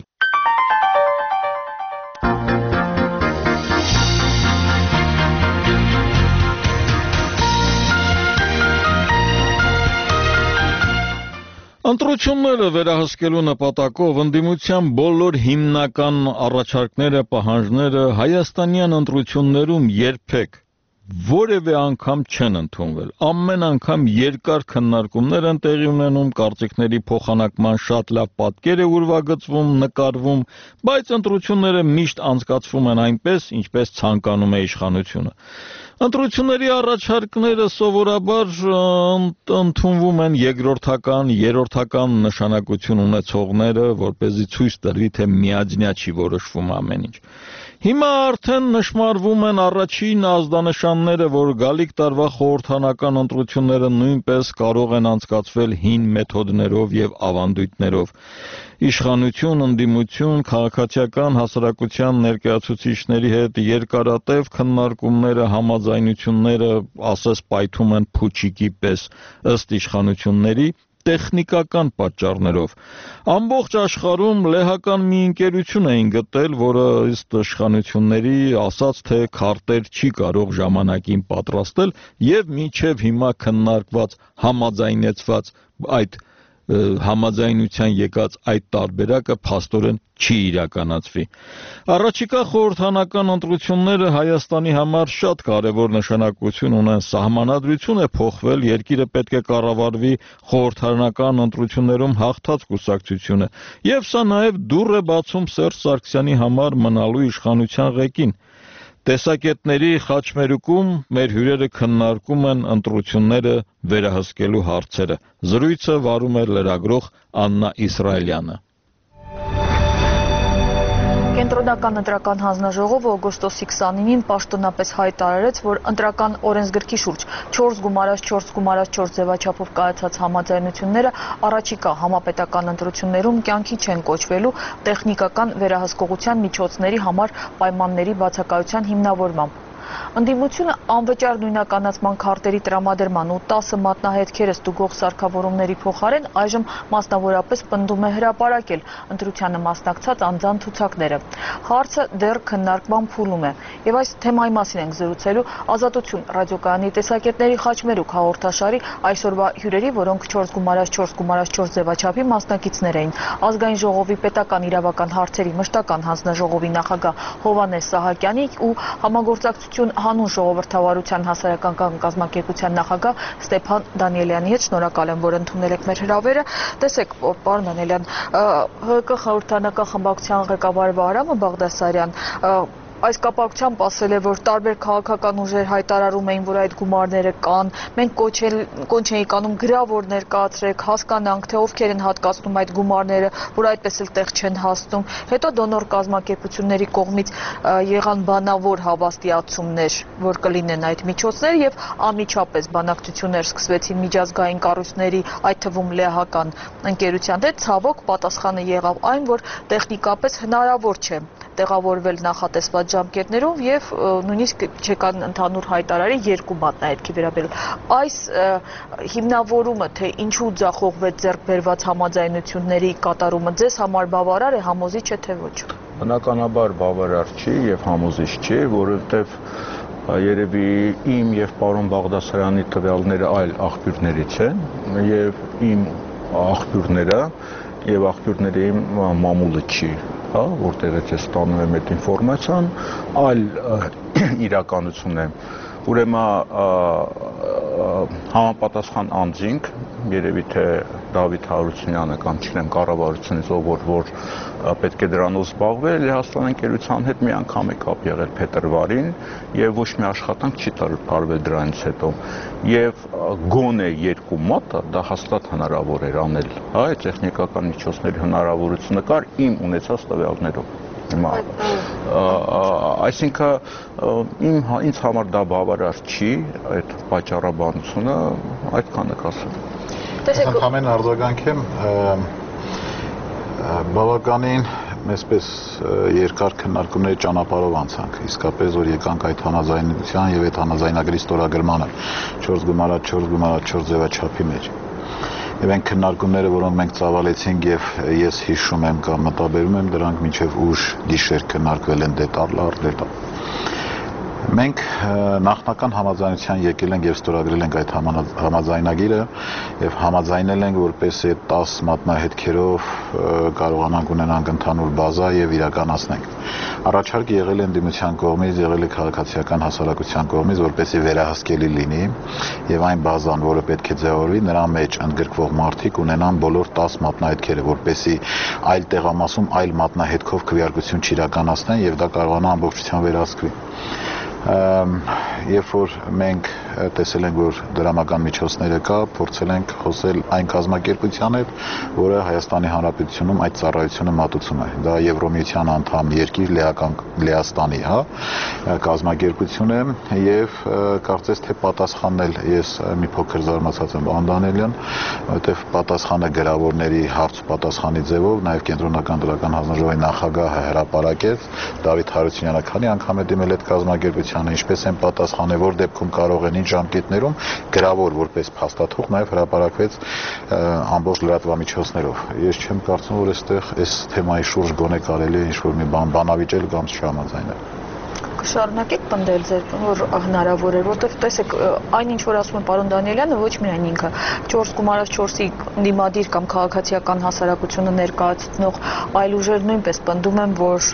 Ընտրությունները վերահսկելու նպատակով ընդդիմության բոլոր հիմնական առաջարկները, պահանջները հայաստանյան ընտրություններում երբեք որևէ անգամ չեն ընդունվել։ Ամեն անգամ երկար քննարկումներ են տեղի ունենում, կարծիքների փոխանակման շատ լավ պատկեր է ուրվագծվում, նկարվում, բայց ընտրությունները միշտ անցկացվում են այնպես, ինչպես ցանկանում է իշխանությունը։ Ընտրությունների առաջարկները սովորաբար ընդունվում են երկրորդական, երրորդական նշանակություն ունեցողները, որպեսզի ցույց տրվի, թե միաձնյա չի որոշվում ամեն ինչ։ Հիմա արդեն նշմարվում են առաջին ազդանշանները, որ գալիք տարվա խորհրդանական ընտրությունները նույնպես կարող են անցկացվել հին մեթոդներով եւ ավանդույթներով։ Իշխանություն, ընդդիմություն, քաղաքացիական հասարակության ներկայացուցիչների հետ երկարատև քննարկումները, համաձայնությունները ասես պայթում են փուչիկի պես ըստ իշխանությունների տեխնիկական պատճառներով։ Ամբողջ աշխարհում լեհական մի ընկերություն էին գտել, որը ըստ իշխանությունների ասաց, թե քարտեր չի կարող ժամանակին պատրաստել եւ մինչեւ հիմա քննարկված, համաձայնեցված այդ համաձայնության եկած այդ տարբերակը փաստորեն չի իրականացվի։ Առաջիկա խորհրդանական ընտրությունները Հայաստանի համար շատ կարևոր նշանակություն ունեն։ Սահմանադրություն է փոխվել, երկիրը պետք է կառավարվի խորհրդարանական ընտրություններում հաղթած կուսակցությունը, եւ սա նաեւ դուռ է բացում Սերժ Սարգսյանի համար մնալու իշխանության ղեկին։ Տեսակետների խաչմերուկում մեր հյուրերը քննարկում են ընտրությունները վերահսկելու հարցերը։ Զրույցը վարում է լրագրող Աննա Իսրայելյանը։ Կենտրոնական ընտրական հանձնաժողովը օգոստոսի քսանինին պաշտոնապես հայտարարեց, որ ընտրական օրենսգրքի շուրջ չորս գումարած չորս գումարած չորս ձևաչափով կայացած համաձայնությունները առաջիկա համապետական ընտրություններում կյանքի չեն կոչվելու տեխնիկական վերահսկողության միջոցների համար պայմանների բացակայության հիմնավորմամբ։ Ընդդիմությունը անվճար նույնականացման քարտերի տրամադրման ու տասը մատնահետքերը ստուգող սարքավորումների փոխարեն այժմ մասնավորապես պնդում է հրապարակել ընտրությանը մասնակցած անձանց ցուցակները։ Հարցը դեռ քննարկման փուլում է, եւ այս թեմայի մասին ենք զրուցելու Ազատություն ռադիոկայանի տեսակետների խաչմերուկ հաղորդաշարի այսօրվա հյուրերի, որոնք չորս գումարած չորս գումարած չորս ձևաչափի մասնակիցներ էին։ Ազգային ժողովի պետական իրավական հարցերի մշտական հանձնաժողովի նախագահ Հովհաննես Սահակյանի ու համագործակցություն հանուն ժողովրդավարության հասարակական կազմակերպության նախագահ Ստեփան Դանիելյանի հետ շնորհակալ եմ, որ ընդունել եք մեր հրավերը։ Տեսեք, պարոն Դանիելյան, ՀՀԿ խորհրդանական խմբակցության ղեկավար Վահրամը Բաղդասարյան այս կապակցությամբ ասել է, որ տարբեր քաղաքական ուժեր հայտարարում էին, որ այդ գումարները կան, մենք կոչ էինք անում գրավոր ներկայացրեք, հասկանանք, թե ովքեր են հատկացնում այդ գումարները, որ այդպես էլ տեղ չեն հասնում։ Հետո դոնոր կազմակերպությունների կողմից եղան բանավոր հավաստիացումներ, որ կլինեն այդ միջոցներ, եւ անմիջապես բանակցություններ սկսվեցին միջազգային կառույցների, այդ թվում լեհական ընկերության հետ։ Ցավոք պատասխանը եղավ այն, որ տեխնիկապես հնարավոր չէ տեղավորվել նախատեսված ժամկետներով եւ նույնիսկ չեկան ընդհանուր հայտարարի երկու մատնահետքի վերաբերյալ։ Այս հիմնավորումը, թե ինչու ձախողվեց ձեռք բերված համաձայնությունների կատարումը, ձեզ համար բավարար է, համոզիչ է թե ոչ։ Բնականաբար բավարար չի եւ համոզիչ չի, որովհետեւ երևի իմ եւ պարոն Բաղդասարյանի տվյալները այլ աղբյուրներից են եւ իմ աղբյուրները եւ աղբյուրների մամուլը չի, հա, որտեղից է ստանում եմ այդ ինֆորմացիան, այլ իրականություն է։ Ուրեմն համապատասխան անձինք, երևի թե Դավիթ Հարությունյանը կամ չգիտեմ կառավարությունից ով որ որ պետք է դրանով զբաղվել, Լեհաստան ընկերության հետ մի անգամ է կապ եղել փետրվարին եւ ոչ մի աշխատանք չի տարվել դրանից հետո։ Եվ գոնե երկու մատը դա հաստատ հնարավոր էր անել, հա, այդ տեխնիկական միջոցների հնարավորությունը կար իմ ունեցած տվյալներով։ Այսինքն իմ ինձ համար դա բավարար չի, այդ պատճառաբանությունը, այդքանը կասեմ։ Տեսեք, ամեն արձագանքեմ բավականին այսպես երկար քննարկումների ճանապարհով անցանք, իսկապես որ եկանք այդ համաձայնության եւ այդ համաձայնագրի ստորագրմանը չորս գումարած չորս գումարած չորս ձևաչափի մեջ։ Եվ այն քննարկումները, որոնք մենք ծավալեցինք եւ ես հիշում եմ կամ մտաբերում եմ, դրանք մինչեւ ուշ գիշեր քննարկվել են դետալ առ դետալ։ Մենք նախնական համաձայնության եկել ենք եւ ստորագրել ենք այդ համաձայնագիրը եւ համաձայնել ենք, որպեսզի տասը մատնահետքերով կարողանանք ունենանք ընդհանուր բազա եւ իրականացնենք։ Առաջարկը եղել է ընդդիմության կողմից, եղել է քաղաքացիական հասարակության կողմից, որպեսզի վերահսկելի լինի եւ այն բազան, որը պետք է ձևավորվի, նրա մեջ ընդգրկվող մարդիկ ունենան բոլոր տասը մատնահետքերը, որպեսզի այլ տեղամասում այլ մատնահետքով քվեարկություն չիրականացնեն եւ դա կարողանա ամբողջությամբ վերահսկվի։ Երբ որ մենք տեսել ենք, որ դրամական միջոցները կա, փորձել ենք խոսել այն կազմակերպության հետ, որը Հայաստանի Հանրապետությունում այդ ծառայությունը մատուցում է։ Դա Եվրոմիության անդամ երկիր Լեական Լեհաստանի, հա, կազմակերպություն է եւ կարծես թե պատասխանն էլ ես մի փոքր զարմացած եմ Անդանելյան, որովհետեւ պատասխանը գրավորների հարց պատասխանի ձևով նաեւ կենտրոնական դրական հանձնաժողովի նախագահը հրապարակեց Դավիթ Հարությունյանը, քանի անգամ է դիմել այդ կազմակերպությանը, ինչպես են պատասխանել, որ դեպքում կարող են ժամկետներում գրավոր որպես փաստաթուղթ նաև հրապարակվեց ամբողջ լրատվամիջոցներով։ Ես չեմ կարծում, որ այստեղ այս թեմայի շուրջ գոնե կարելի է ինչ-որ մի բան բանավիճել կամ չհամաձայնել։ Կշարունակեք պնդել ձեր, որ հնարավոր էր, որտեղ տեսեք, այն ինչ որ ասում է պարոն Դանիելյանը, ոչ միայն ինքը չորս գումարած չորսի դիմադիր կամ քաղաքացիական հասարակությունը ներկայացնող այլ ուժեր նույնպես պնդում են, որ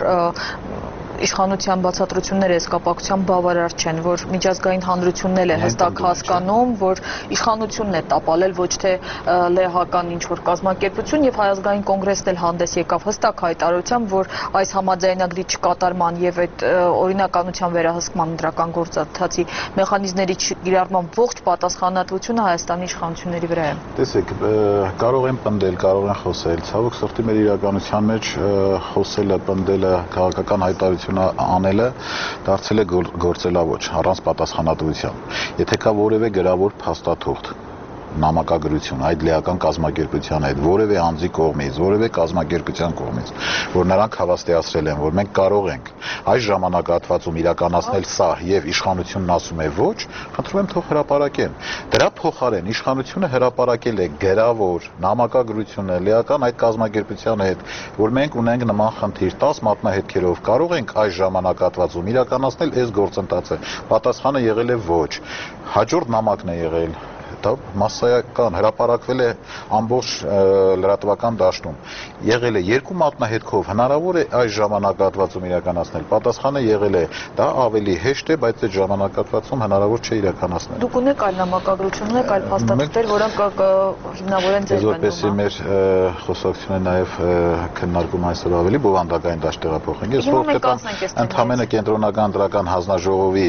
իշխանության բացատրությունները այս կապակցությամբ բավարար չեն, որ միջազգային հանրությունն էլ է հստակ հասկանում, որ իշխանությունն է տապալել, ոչ թե լեհական ինչ-որ կազմակերպություն, եւ Հայազգային կոնգրեսն էլ հանդես եկավ հստակ հայտարարությամբ, որ այս համաձայնագրի չկատարման եւ այդ օրինականության վերահսկման դրական գործընթացի մեխանիզմների չկիրառման ողջ պատասխանատվությունը Հայաստանի իշխանությունների վրա է։ Տեսեք, կարող են պնդել, կարող են խոսել, ցավոք սրտի մեր իրականության մեջ խոսելը, պնդելը, քաղաքական հայտարարություն անելը դարձել է գործելավոճ առանց պատասխանատվության։ Եթե կա որևէ գրավոր փաստաթուղթ, նամակագրություն այդ լեական կազմակերպության հետ, որևէ անձի կողմից, որևէ կազմակերպության կողմից, որ նրանք հավաստիացրել են, որ մենք կարող ենք այս ժամանակահատվածում իրականացնել սա եւ իշխանությունն ասում է ոչ, խնդրում եմ թող հրապարակեն։ Դրա փոխարեն իշխանությունը հրապարակել է գրավոր նամակագրությունը լեական այդ կազմակերպության հետ, որ մենք ունենք նման խնդիր տասը մատնահետքերով, կարող ենք այս ժամանակահատվածում իրականացնել այս գործընթացը։ Պատասխանը եղել է ոչ։ Հաջորդ նամակն է եղել դա մասսայական հրապարակվել է ամբողջ լրատվական դաշտում, եղել է երկու մատնահետքով, հնարավոր է այս ժամանակահատվածում իրականացնել, պատասխանը եղել է դա ավելի հեշտ է, բայց այդ ժամանակահատվածում հնարավոր չէ իրականացնել։ Դուք ունեք այլ նամակագրություններ, այլ փաստաթղթեր, որոնք հիմնավորեն ձեր բանումը։ Որպեսզի մեր խոսակցությունը նաև քննարկում այսօր ավելի բովանդակային դաշտ տեղափոխենք, ես որովհետեւ ընդհանրապես կենտրոնական դրական հանձնաժողովի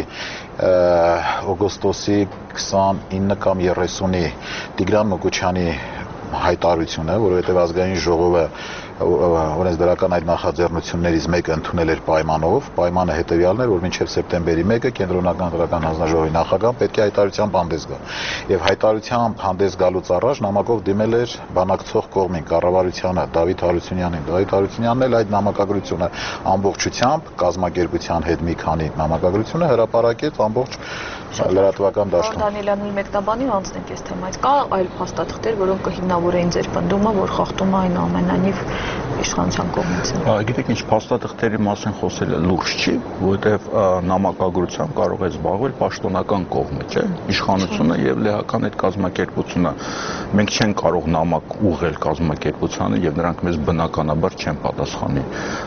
օգոստոսի քսանինը կամ երեսունի Տիգրան Մոկոչյանի հայտարարությունը, որովհետև ազգային ժողովը օրենսդրական այդ նախաձեռնություններից մեկը ընդունել էր պայմանով, պայմանը հետևյալն էր, որ մինչև սեպտեմբերի մեկը կենտրոնական դրական հանձնաժողովի նախագահան պետք է հայտարարությամբ հանդես գա։ Եվ հայտարարությամբ հանդես գալուց առաջ նամակով դիմել էր բանակցող կողմին, կառավարությանը, Դավիթ Հարությունյանին։ Դավիթ Հարությունյանն էլ այդ նամակագրությունը ամբողջությամբ կազմակերպության հետ մի քանի նամակագրությունը հրապարակեց ամբողջ լրատվական դաշտում։ Դանիելյանի մեկնաբանին անցնենք այս թեմայից։ Կա այլ փաստաթղթեր, որոնք կհիմնավորեին ձեր պնդումը, որ խախտում է այնուամենայնիվ իշխանության կողմից։ Գիտեք ինչ, փաստաթղթերի մասին խոսելը լուրջ չի, որովհետև նամակագրությամբ կարող է զբաղվել պաշտոնական կողմը, չէ՞։ Իշխանությունը եւ լեհական այդ կազմակերպությունը։ Մենք չենք կարող նամակ ուղղել կազմակերպությանը եւ նրանք մեզ բնականաբար չեն պատասխանի։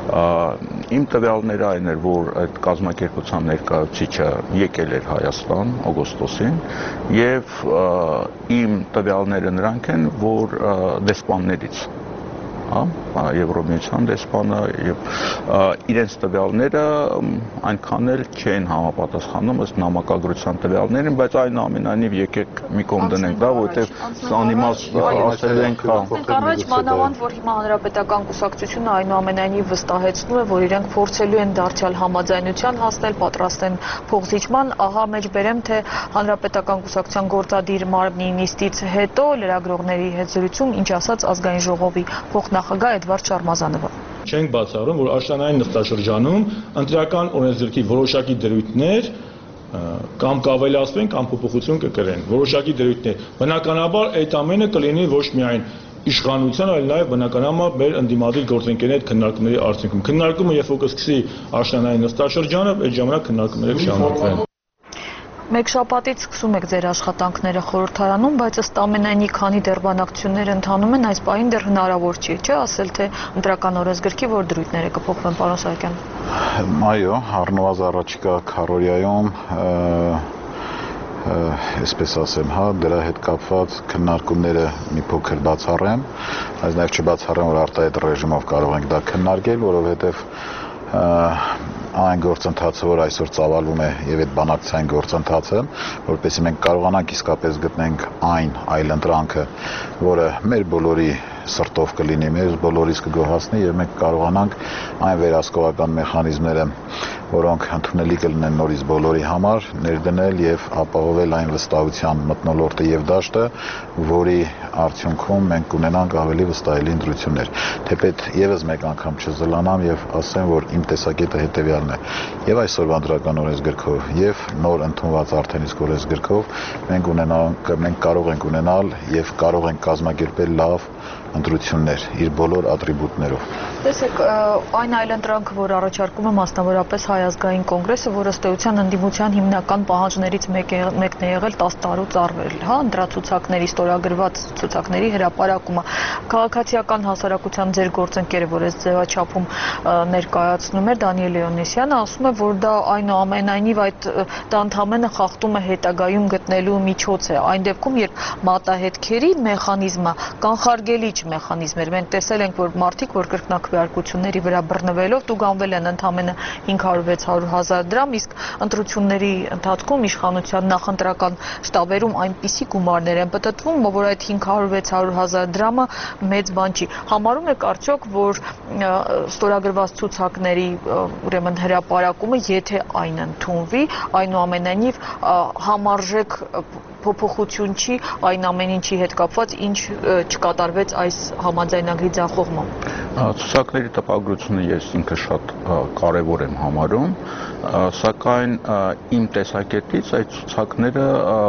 Իմ տվյալները այն էր, որ այդ կազմակերպության ներկայացուցիչը եկել էր Հայաստան օգոստոսին եւ իմ տվյալները նրանք են, որ դեսպաններից Եվրոմիության դեսպանը եւ իրենց տվյալները այնքան էլ չեն համապատասխանում ըստ նամակագրության տվյալներին, բայց այնուամենայնիվ եկեք մի կողմ դնենք դա, որովհետեւ անիմաստ ասել ենք առաջ մանավանդ, որ հիմա հանրապետական կուսակցությունը այնուամենայնիվ վստահեցնում է, որ իրենք փորձելու են դարձյալ համաձայնության հասնել, պատրաստ են փոխզիջման, ահա մեջ բերեմ, թե հանրապետական կուսակցության գործադիր մարմնի նիստից հետո լրագրողների հետ զրույցում ինչ ասաց ազգային ժողովի նախագահ Էդվարդ Շարմազանովը։ Չենք բացառում, որ աշնանային նստաշրջանում ընտրական օրենսգրքի որոշակի դրույթներ կամ կավելացվեն կամ փոփոխություն կկրեն, որոշակի դրույթներ։ Բնականաբար այդ ամենը կլինի ոչ միայն իշխանության, այլ նաև բնականաբար մեր ընդդիմադիր գործընկերների հետ քննարկումների արդյունքում։ Քննարկումը երբ որ կսկսի աշնանային նստաշրջանը, այդ ժամանակ քննարկումները կշարունակվեն։ Մեկ շաբաթից սկսում եք ձեր աշխատանքները խորհրդարանում, բայց ըստ ամենայնի քանի դեռ բանակցություններ ընթանում են, այս պահին դեռ հնարավոր չի, չէ՞ ասել, թե ընտրական օրենսգրքի որ դրույթները կփոխվեն, պարոն Սահակյան։ Այո, առնվազն առաջիկա քառօրյայում այսպես ասեմ, հա, դրա հետ կապված քննարկումները մի փոքր բացառեմ, բայց նաև չբացառեմ, որ արտահայտ ռեժիմով կարող ենք դա քննարկել, որովհետև այն գործընթացը, որ այսօր ծավալվում է եւ այդ բանակցային գործընթացը, որպեսզի մենք կարողանանք իսկապես գտնենք այն այլընտրանքը, որը մեր բոլորի սրտով կլինի, մեր բոլորիս կգոհացնի եւ մենք կարողանանք այն վերահսկողական մեխանիզմները, որոնք ընդունելի կլինեն նորից բոլորի համար, ներդնել եւ ապահովել այն վստահության մթնոլորտը եւ դաշտը, որի արդյունքում մենք կունենանք ավելի վստահելի ընտրություններ։ Թեպետ եւս մեկ անգամ չզլանամ եւ ասեմ, որ իմ տեսակետը հետեւյալն է. եւ այսօրվա ընտրական օրենսգրքով եւ նոր ընդունված արդեն իսկ օրենսգրքով մենք ունենանք մենք կարող ենք ունենալ եւ կարող ենք կազմակերպել լավ ընտրություններ իր բոլոր ատրիբուտներով։ Տեսեք, այն այլընտրանքը, որ առաջարկում է մասնավորապես Հայ ազգային կոնգրեսը, որ ըստ էության ընդդիմության հիմնական պահանջներից մեկն է եղել տասը տարուց առվել, հա, ընտրացուցակների ստորագրված ցուցակների հրապարակումը։ Քաղաքացիական հասարակության ձեր գործընկերը, որ այս ձևաչափում ներկայացնում էր Դանիել Լեոնիսյանը, ասում է, որ դա այնուամենայնիվ այդ դա ընդհանրապես խախտում է հետագայում գտնելու միջոց է։ Այն դեպքում, երբ մատահետքերի մեխանիզմը կանխարգելիչ մեխանիզմ էր, մենք տեսել ենք, որ մարդիկ, որ կրկնակվարկությունների վրա բռնվելով տուգանվել են ընդամենը հինգ հարյուր վեց հարյուր հազար դրամ, իսկ ընտրությունների ընթացքում իշխանության նախընտրական շտաբերում այնպիսի գումարներ են պտտվում, որ այդ հինգ հարյուր վեց հարյուր հազար դրամը մեծ բան չի։ Համարում եք արդյոք, որ ստորագրված ցուցակների ուրեմն հրապարակումը, եթե այն ընդունվի, այնուամենայնիվ համարժեք փոփոխություն չի այն ամեն ինչի հետ կապված, ինչ չկատարվեց այս համաձայնագրի ձախողմամբ։ Ցուցակների տպագրությունը ես ինքը շատ կարևոր եմ համարում, սակայն իմ տեսակետից այդ ցուցակները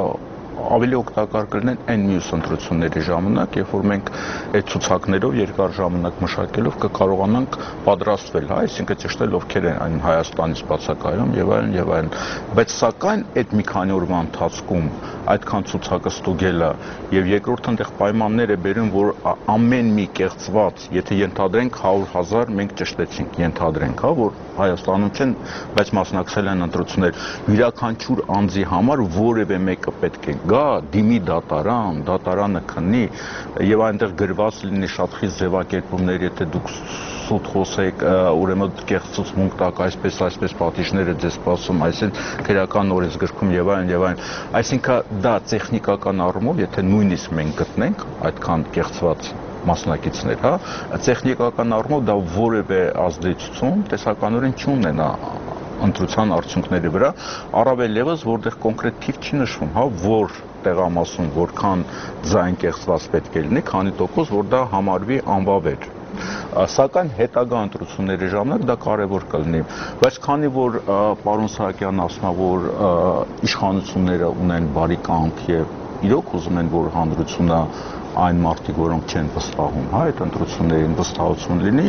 ավելի օգտակար կլինեն այն մյուս ընտրությունների ժամանակ, երբ որ մենք այդ ցուցակներով երկար ժամանակ մշակելով կկարողանանք պատրաստվել, հա, այսինքն ճշտել ովքեր են այն Հայաստանից բացակայում եւ այլն եւ այլն, բայց սակայն այդ մի քանի օրվա ընթացքում այդքան ցուցակը ստուգելը եւ երկրորդ այնտեղ պայմաններ է բերում, որ ամեն մի կեղծված, եթե ենթադրենք հարյուր հազար մենք ճշտեցինք, ենթադրենք, հա, որ Հայաստանում չեն, բայց մասնակցել են ընտրություններ, յուրաքանչյուր անձի համար որևէ մեկը պետք է գա, դիմի դատարան, դատարանը քննի եւ այնտեղ գրված լինի շատ խիստ ձևակերպումներ, եթե դուք սուտ խոսեք, ուրեմն կեղծուցմունք տակ, այսպես այսպես պատիժները ձեզ սպասում, այսինքն քրեական օրենսգրքում եւ այլն եւ այլն, այսինքն դա տեխնիկական առումով, եթե նույնիսկ մենք գտնենք այդքան կեղծված մասնակիցներ, հա, տեխնիկական առումով դա որևէ ազդեցություն տեսականորեն չունենա ընտրության արդյունքների վրա, առավել ևս որտեղ կոնկրետ թիվ չի նշվում, հա, որ տեղամասում որքան ձայն կեղծված պետք է լինի, քանի տոկոս, որ դա համարվի անվավեր։ Սակայն հետագա ընտրությունների ժամանակ դա կարևոր կլինի, բայց քանի որ պարոն Սահակյանն ասում է, որ իշխանությունները ունեն բարի կամք եւ իրոք ուզում են, որ հանրությունը այն մարդիկ, որոնք չեն վստահում, հա, այդ ընտրություններին վստահություն լինի,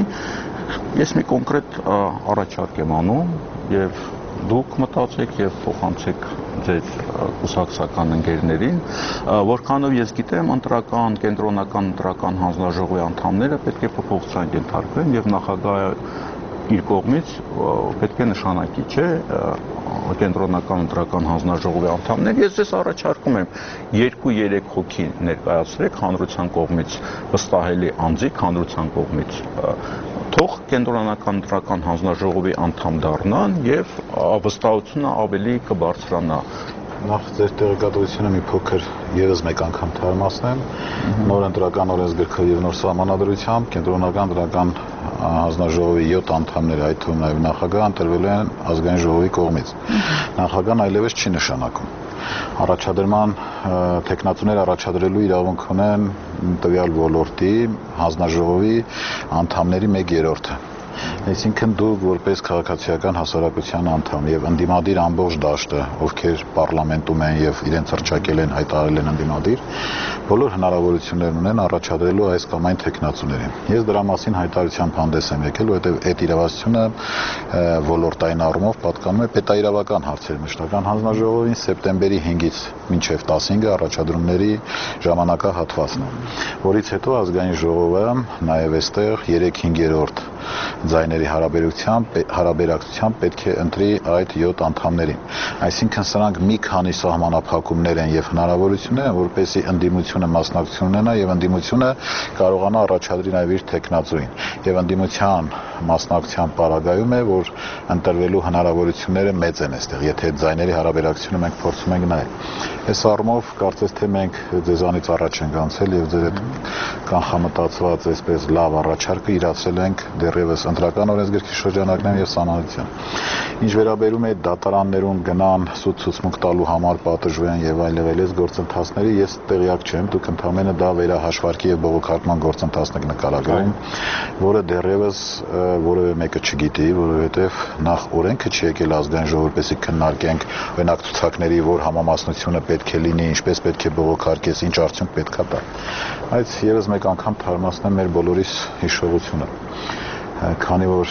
ես մի կոնկրետ առաջարկ եմ անում եւ դուք մտածեք եւ փոխանցեք ձեր կուսակցական ընկերներին, որքանով ես գիտեմ, ընտրական, կենտրոնական ընտրական հանձնաժողովի անդամները պետք է փոփոխության ենթարկվեն եւ նախագահը իր կողմից պետք է նշանակի, չէ, կենտրոնական ընտրական հանձնաժողովի անդամներ, ես ձեզ առաջարկում եմ երկու-երեք հոգի ներկայացրեք հանրության կողմից վստահելի անձիկ, հանրության կողմից թող կենտրոնական ընտրական հանձնաժողովի անդամ դառնան եւ վստահությունը ավելի կբարձրանա։ Նախ ձեր տեղեկատվությունը մի փոքր եւս մեկ անգամ թարմացնեմ, նոր ընտրական օրենսգրքով եւ նոր սահմանադրությամբ կենտրոնական ընտրական հանձնաժողովի յոթ անդամներ, այդ թվում նաեւ նախագահը ընտրվել են ազգային ժողովի կողմից։ Նախագահն այլևս չի նշանակում։ Առաջադրման տեխնատուներ առաջադրելու իրավունք ունեն տվյալ ոլորտի հանձնաժողովի անդամների մեկ երրորդը։ Այսինքն դուք որպես քաղաքացիական հասարակության անդամ եւ ընդդիմադիր ամբողջ դաշտը, ովքեր պարլամենտում են եւ իրենց հռչակել են, հայտարարել են ընդդիմադիր, բոլոր հնարավորություններ ունեն առաջադրելու այս կամ այն թեկնածուներին։ Ես դրա մասին հայտարարությամբ հանդես եմ եկել, որովհետեւ այդ իրավասությունը ոլորտային առումով պատկանում է պետաիրավական հարցերի մշտական հանձնաժողովին սեպտեմբերի հինգից մինչև տասնհինգը առաջադրումների ժամանակահատվածն է, որից հետո ազգային ժողովը նաև այստեղ երեք-հինգերորդ ձայների հարաբերությամբ հարաբերակցությամբ պետք է ընտրի այդ յոթ անդամներին։ Այսինքն սրանք մի քանի սահմանափակումներ են եւ հնարավորություններ են, որպեսզի ընդդիմությունը մասնակցություն ունենա եւ ընդդիմությունը կարողանա առաջադրի նաև իր տեխնացուին։ Եվ ընդդիմության մասնակցության պարագայում է, որ ընտրվելու հնարավորությունները մեծ են այստեղ, եթե ձայների հարաբերակցությունը մենք փորձում ենք նայել։ Այս առումով կարծես թե մենք ձեզանից առաջ ենք անցել եւ ձեր այդ կանխամտածված այսպես լավ առաջարկը իրացրել ենք դեռևս ընտրական օրենսգրքի շրջանակներում եւ սանալիցիան։ Ինչ վերաբերում է դատարաններում գնան սուտ ցուցմունք տալու համար պատժվեն եւ այլն այլես գործընթացների, ես տեղյակ չեմ, դուք ընդհանրապես դա վերահաշվարկի եւ բողոքարկման գործընթացն եք նկարագրում, որը դեռևս որևէ մեկը չգիտի, որովհետեւ նախ օրենքը չի եկել ազգային ժողովը, որպեսզի քննարկենք օրինակ ցուցակների, որ համամասնությունը պետք է լինի, ինչպես պետք է բողոքարկես, ինչ արդյունք պետք է տա։ Այդ եւս մեկ անգամ թարմացնեմ մեր բոլորիս հիշողությունը։ Քանի որ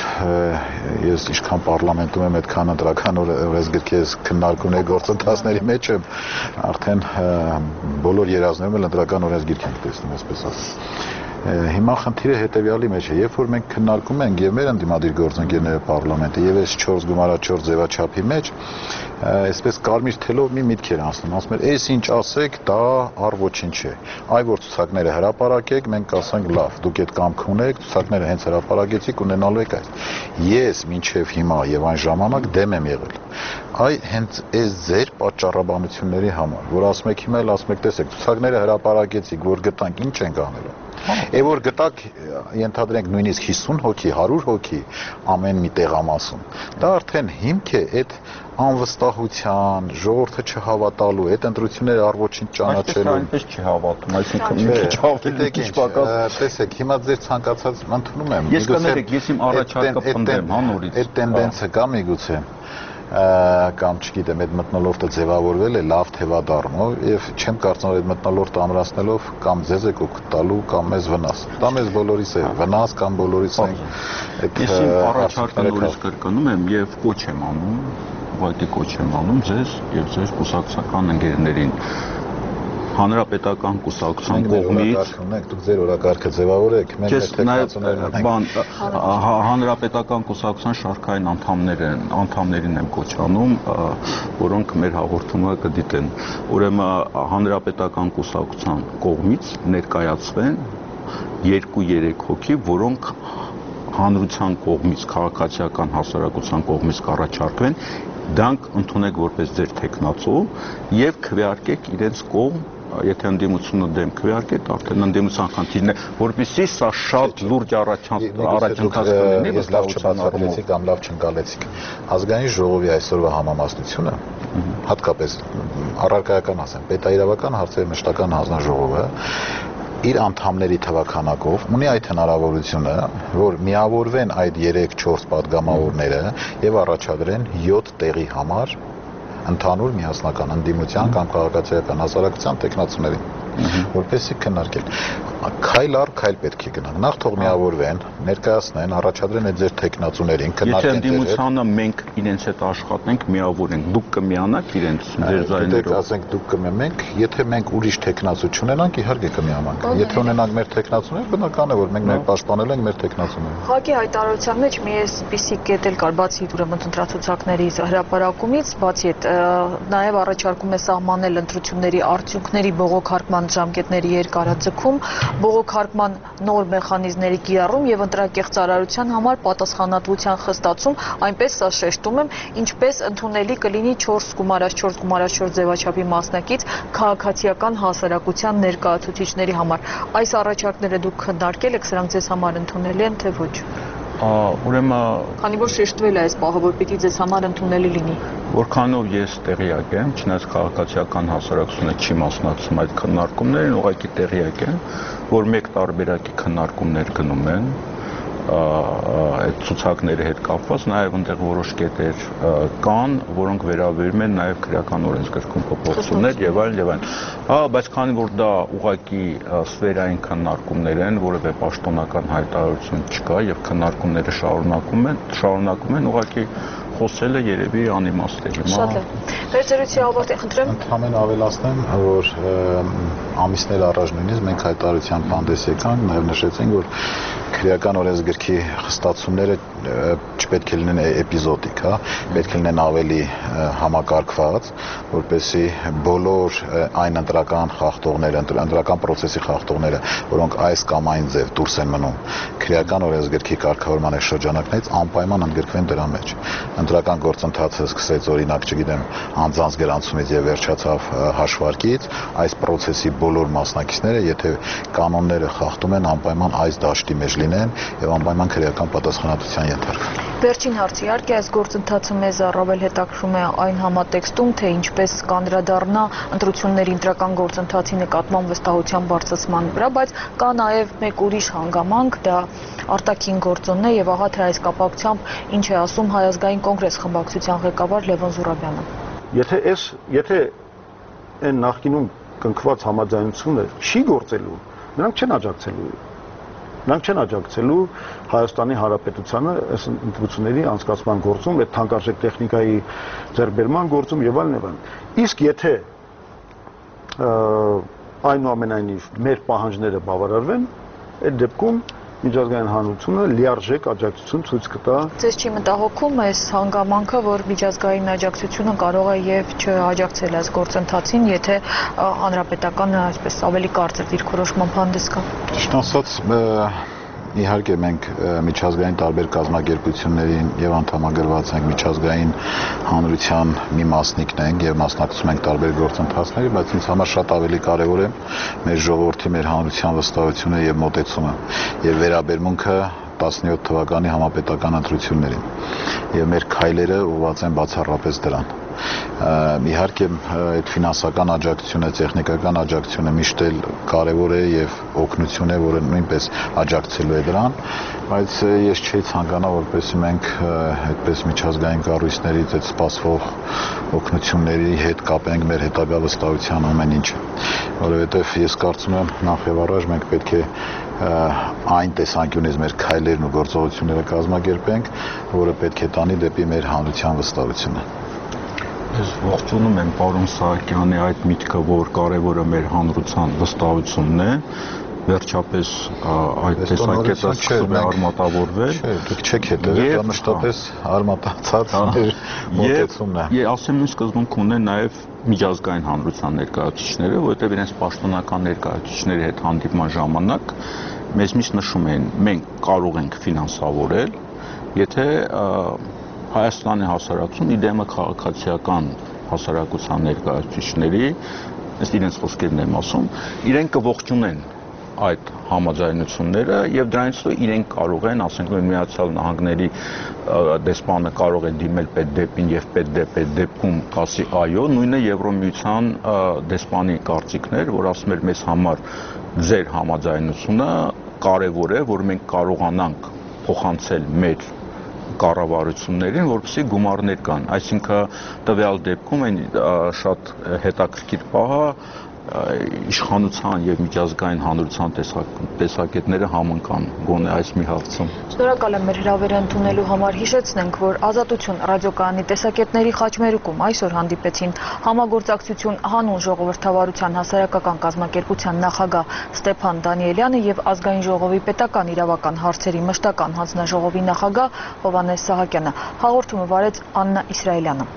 ես ինչքան պարլամենտում եմ, այդքան ընտրական օրենսգրքի քննարկումների գործընթացների մեջ եմ, արդեն բոլոր երազներում էլ ընտրական օրենսգիրք ենք տեսնում, այսպես ասած։ Հիմա խնդիրը հետևյալի մեջ է, երբ որ մենք քննարկում ենք եւ մեր ընդդիմադիր գործընկերները պարլամենտը եւ այս չորս գումարաչորս ձևաչափի մեջ, այսպես կարմիր թելով մի միտք էր անցնում, ասում էր, «Էս ինչ ասեք, դա առ ոչինչ է։ Այ որ ցուցակները հրապարակեք, մենք ասենք լավ, դուք այդ կամք ունեք, ցուցակները հենց հրապարակեցիք, ունենալու եք այս»։ Ես մինչեւ հիմա եւ այն ժամանակ դեմ եմ եղել։ Այ հենց այս ձեր պատճառաբանությունների համար, որ ասում եք հիմա էլ ասում եք, տեսեք, ցուցակները հրապարակեցիք, որ գտանք, ինչ ենք անելու։ Է որ գտակ ենթադրենք նույնիսկ հիսուն հոգի, հարյուր հոգի ամեն մի տեղամասում։ Դա արդեն հիմք է այդ անվստահության, ժողովուրդը չհավատալու, այդ ընտրությունները առ ոչինչ ճանաչելու։ Այնպես չհավատում, այսինքն մի քիչ ավելի քիչ պակաս։ Տեսեք, հիմա ձեր ցանկացած ընդունում եմ։ Ես կներեք, ես իմ առաջարկը փնտրեմ, հա նորից։ Այդ տենդենսը կա միգուցե կամ չգիտեմ, այդ մթնոլորտը ձևավորվել է լավ թևադառնով եւ չեմ կարծում, որ այդ մթնոլորտը ամրացնելով կամ ձեզ եք օգուտ տալու կամ մեզ վնաս։ Դա մեզ բոլորիս է վնաս կամ բոլորիս է։ Ես իմ առաջարկը նորից կրկնում եմ եւ կոչ եմ անում, ուղղակի կոչ եմ անում ձեզ եւ ձեր կուսակցական ընկերներին հանրապետական կուսակցության կողմից դուք ձեր օրակարգը ձևավորեք, մենք մեր տեխնացիաներն բան հանրապետական կուսակցության շարքային անդամներ են, անդամներին եմ կոչ անում, որոնք մեր հաղորդումը կդիտեն։ Ուրեմն հանրապետական կուսակցության կողմից ներկայացվեն երկու-երեք հոգի, որոնք հանրության կողմից, քաղաքացիական հասարակության կողմից կառաջարկվեն, դրանք ընդունեք որպես ձեր տեխնացու եւ քվեարկեք իրենց կողմ, եթե ընդդիմությունը դեմ քվեարկեք, արդեն ընդդիմության խնդիրն է, որպեսզի սա շատ լուրջ առաջընթաց կլինի, ես լավ չբացատրեցի կամ լավ չընկալեցիք։ Ազգային ժողովի այսօրվա համամասնությունը, հատկապես առարկայական ասեմ, պետաիրավական հարցերի մշտական հանձնաժողովը իր անդամների թվականակով ունի այդ հնարավորությունը, որ միավորվեն այդ երեք-չորս պատգամավորները եւ առաջադրեն յոթ տեղի համար ընդհանուր միասնական ընդդիմության կամ քաղաքացիական հասարակության տեխնացուներին, որպեսզի քննարկեն։ Քայլ առ քայլ պետք է գնանք։ Նախ թող միավորվեն, ներկայացնեն, առաջադրեն այդ ձեր տեխնացուներին, քննարկեն։ Եթե ընդդիմությանը մենք իրենց հետ աշխատենք, միավորենք, դուք կմիանաք իրենց ձեր զայներով։ Դուք ասենք դուք կմիանանք, եթե մենք ուրիշ տեխնացու չունենանք, իհարկե կմիանանք։ Եթե ունենանք մեր տեխնացուներ, բնական է, որ մենք մեր պաշտպանել ենք մեր տեխնացուները։ Հակի հայտարարության մեջ մի էսպիսի կետ էլ կար, բացի ուրեմն ընտրացուցակների հրապարակումից, բացի այդ նաև առաջարկում է սահմանել ընտրությունների արդյունքների բողոքարկման ժամկետների երկարաձգում, բողոքարկման նոր մեխանիզմների կիրառում եւ ընտրակեղծարարության համար պատասխանատվության խստացում, այնպես սա շեշտում եմ, ինչպես ընդունելի կլինի չորս գումարած չորս գումարած չորս ձևաչափի մասնակից քաղաքացիական հասարակության ներկայացուցիչների համար։ Այս առաջարկները դուք քննարկել եք, սրանք ձեզ համար ընդունելի են թե ոչ։ Ուրեմն քանի որ շեշտվել է այս պահը, որ պիտի ձեզ համար ընդունելի լինի։ Որքանով ես տեղյակ եմ, չնայած քաղաքացիական հասարակությունը չի մասնակցում այդ քննարկումներին, ուղղակի տեղյակ եմ, որ մեկ տարբերակի քննարկումներ գնում են, այդ ցուցակների հետ կապված նաև այնտեղ որոշ կետեր կան, որոնք վերաբերում են նաև քրեական օրենսգրքում փոփոխություններ եւ այլն եւ այլն։ Հա, բայց քանի որ դա ուղղակի սֆերային քննարկումներ են, որևէ պաշտոնական հայտարարություն չկա եւ քննարկումները շարունակում են, շարունակում են ուղղակի խոսելը երևի անիմաստ է հիմա։ Շատ լավ։ Վերցերուցի ավարտին խնդրեմ։ Ընդհանրապես ավելացնեմ, որ ամիսներ առաջ նույնիսկ մենք հայտարարությամբ հանդես եկանք, նաև նշեցինք, որ քրեական օրենսգրքի խստացումները չպետք է լինեն էպիզոդիկ, հա, պետք է լինեն ավելի համակարգված, որպեսզի բոլոր այն ընտրական խախտողները, ընտրական process-ի խախտողները, որոնք այս կամ այն ձև դուրս են մնում քրեական օրենսգրքի կարգավորման շրջանակներից, անպայման ընդգրկվեն դրա մեջ։ Ընտրական գործընթացը սկսեց օրինակ, չգիտեմ, անձանց գրանցումից եւ վերջացավ հաշվարկից, այս process-ի բոլոր մասնակիցները, եթե կանոնները խախտում են, անպայման այս դաշտի մեջ լինեն եւ անպայման քրեական պատասխանատվության ենթարկվեն։ Վերջին հարց, իհարկե, այս գործընթացը մեզ առավել հետաքրքրում է այն համատեքստում, թե ինչպես կանդրադառնա ընտրությունների ընտրական գործընթացի նկատմամբ վստահության բարձրացման վրա, բայց կա նաեւ մեկ ուրիշ հանգամանք, դա արտաքին գործոնն է եւ ահա թե այս կապակցությամբ ինչ է ասում Հայ ազգային կոնգրես խմբակցության ղեկավար Լևոն Զուրաբյանը։ Եթե այս, եթե այն նախկինում կնքված համաձայնությունը չի գործելու, նրանք չեն աջակցելու։ Նրանք չեն աջակցելու Հայաստանի Հանրապետությանը այս ընտրությունների անցկացման գործում, այդ թանկարժեք տեխնիկայի ձեռքբերման գործում եւ այլն եւ այլն։ Իսկ եթե այնուամենայնիվ մեր պահանջները բավարարվեն, այդ դեպքում միջազգային հանրությունը լիարժեք աջակցություն ցույց կտա։ Ձեզ չի մտահոգում այս հանգամանքը, որ միջազգային աջակցությունը կարող է եւ չաջակցել այս գործընթացին, եթե հանրապետականը այսպես ավելի կարծր դիրքորոշմամբ հանդես գա։ Ճիշտ ասած, իհարկե մենք միջազգային տարբեր կազմակերպություններին եւ անդամագրված ենք միջազգային հանրության մի մասնիկն ենք եւ մասնակցում ենք տարբեր գործընթացների, բայց ինձ համար շատ ավելի կարեւոր է մեր ժողովրդի, մեր հանրության վստահությունը եւ մոտեցումը եւ վերաբերմունքը տասնյոթ թվականի համապետական ընտրություններին եւ մեր քայլերը ուղղված են բացառապես դրան։ Իհարկե այդ ֆինանսական աջակցությունը, տեխնիկական աջակցությունը միշտ էլ կարևոր է եւ օգնություն է, որը նույնպես աջակցելու է դրան, բայց ես չէի ցանկանա, որպեսզի մենք այդպես միջազգային կառույցներից այդ սպասվող օգնությունների հետ կապենք մեր հետագա վստահության ամեն ինչը, որովհետեւ ես կարծում եմ նախ եւ առաջ մենք պետք է այն տեսանկյունից մեր քայլերն ու գործողությունները կազմակերպենք, որը պետք է տանի դեպի մեր հանրության վստահությունը։ Ես ողջունում եմ պարոն Սահակյանի այդ միտքը, որ կարևորը մեր հանրության վստահությունն է, վերջապես այդ տեսակետը սկսում է արմատավորվել։ Չէ, դուք չեք հետևել, դա մշտապես արմատացած մեր մոտեցումն է։ Ես ասեմ նույն սկզբունք ունեն նաև միջազգային հանրության ներկայացուցիչները, որովհետև իրենց պաշտոնական ներկայացուցիչների հետ հանդիպման ժամանակ մեզ միշտ նշում են, մենք կարող ենք ֆինանսավորել, եթե Հայաստանի հասարակություն իդեմը քաղաքացիական հասարակության ներկայացուցիչների, ըստ իրենց խոսքերն եմ ասում, իրենք կողջունեն այդ համաձայնությունները եւ դրանից հետո իրենք կարող են, ասենք Միացյալ Նահանգների դեսպանը կարող է դիմել պետդեպին եւ պետդեպ այդ դեպքում ասի այո, նույնը Եվրոմիության դեսպանի կարծիքներ, որ ասում էր մեզ համար ձեր համաձայնությունը կարեւոր է, որ մենք կարողանանք փոխանցել մեր կառավարություններին, որպեսզի գումարներ կան, այսինքն տվյալ դեպքում այն շատ հետաքրքիր պահը իշխանության եւ միջազգային հանրության տեսակետները համընկան գոնե այս մի հարցում։ Շնորհակալ եմ մեր հրավերը ընդունելու համար։ Հիշեցնենք, որ Ազատություն ռադիոկայանի տեսակետների խաչմերուկում այսօր հանդիպեցին համագործակցություն հանուն ժողովրդավարության հասարակական կազմակերպության նախագահ Ստեփան Դանիելյանը եւ Ազգային ժողովի պետական իրավական հարցերի մշտական հանձնաժողովի նախագահ Հովհաննես Սահակյանը։ Հաղորդումը վարեց Աննա Իսրայելյանը։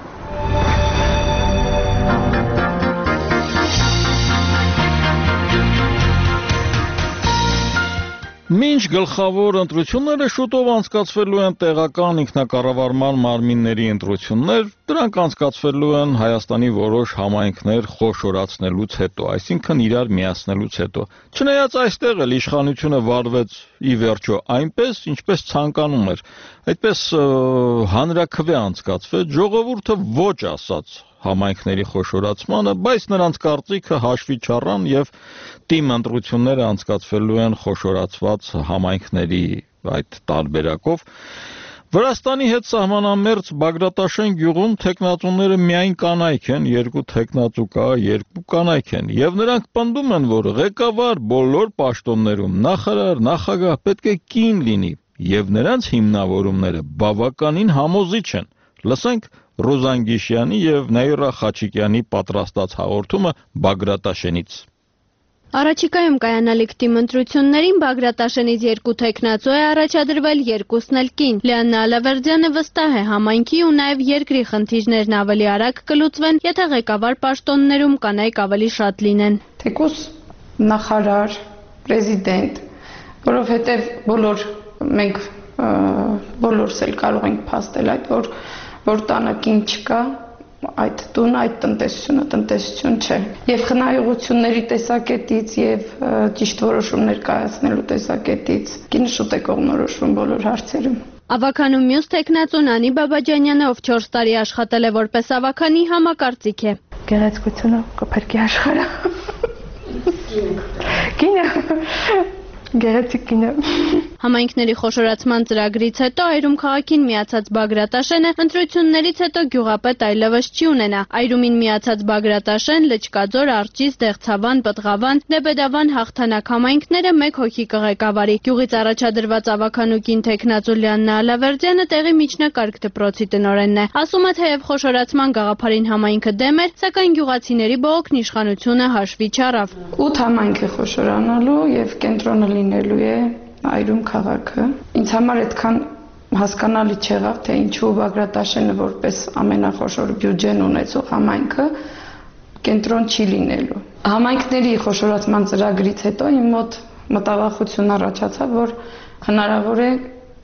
Մինչ գլխավոր ընտրությունները շուտով անցկացվելու են տեղական ինքնակառավարման մարմինների ընտրություններ, դրանք անցկացվելու են Հայաստանի որոշ համայնքներ խոշորացնելուց հետո, այսինքն իրար միացնելուց հետո։ Չնայած այստեղ էլ իշխանությունը վարվեց ի վերջո այնպես, ինչպես ցանկանում էր, այդպես հանրաքվե անցկացվեց, ժողովուրդը ոչ ասաց համայնքների խոշորացմանը, բայց նրանց կարծիքը հաշվի չառան եւ թիմ ընտրությունները անցկացվելու են խոշորացված համայնքների այդ տարբերակով Վրաստանի հետ սահմանամերձ Բագրատաշեն գյուղում թեկնածուները միայն կանայք են, երկու թեկնածու կա, երկու կանայք են, եւ նրանք պնդում են, որ ղեկավար բոլոր պաշտոններում նախարար, նախագահ պետք է կին լինի, եւ նրանց հիմնավորումները բավականին համոզիչ են։ Լսենք Ռոզան Գիշյանի եւ Նաիրա Խաչիկյանի պատրաստած հաղորդումը Բագրատաշենից։ Առաջիկայում կայանալիք թիմ ընտրություններին Բագրատաշենից երկու թեկնածու է առաջադրվել, երկուսն էլ կին։ Լիաննա Ալավերդյանը վստահ է, համայնքի ու նաև երկրի խնդիրներն ավելի արագ կլուծվեն, եթե ղեկավար պաշտոններում կանայք ավելի շատ լինեն։ Թեկուզ նախարար, պրեզիդենտ, որովհետև բոլոր մենք բոլորս էլ կարող ենք փաստել այդ, որ որ տանը կին չկա, այդ տուն, այդ տնտեսությունը տնտեսություն չէ։ Եվ խնայողությունների տեսակետից եւ ճիշտ որոշումներ կայացնելու տեսակետից կինը շուտ է կողմնորոշվում բոլոր հարցերում։ Ավականու մյուս թեկնածուն Անի Բաբաջանյանը, ով չորս տարի աշխատել է որպես ավականի, համակարծիք է։ Գեղեցկությունը կփրկի աշխարհը։ Կինը Գեղեցիկ կինը։ Համայնքների խոշորացման ծրագրից հետո Այրում քաղաքին միացած Բագրատաշենը ընտրություններից հետո գյուղապետ այլևս չի ունենա։ Այրումին միացած Բագրատաշեն, Լճկաձոր, Արջիս, Դեղցավան, Պտղավան, Դեբեդավան հաղթանակ համայնքները մեկ հոգի կղեկավարի։ Գյուղից առաջադրված ավականուկին թեկնածու Լիաննա Ալավերդյանը տեղի միջնակարգ դպրոցի տնօրենն է։ Ասում է, թեև խոշորացման գաղափարին համայնքը դեմ էր, սակայն գյուղացիների բողոքն իշխանությունը հաշվի չառավ։ Ութ համայնք է խոշորանալու եւ կենտրոնը լինելու է Այրում քաղաքը։ Ինձ համար այդքան հասկանալի չեղավ, թե ինչու Բագրատաշենը որպես ամենախոշոր բյուջեն ունեցող համայնքը կենտրոն չի լինելու։ Համայնքների խոշորացման ծրագրից հետո իմ մոտ մտավախություն առաջացավ, որ հնարավոր է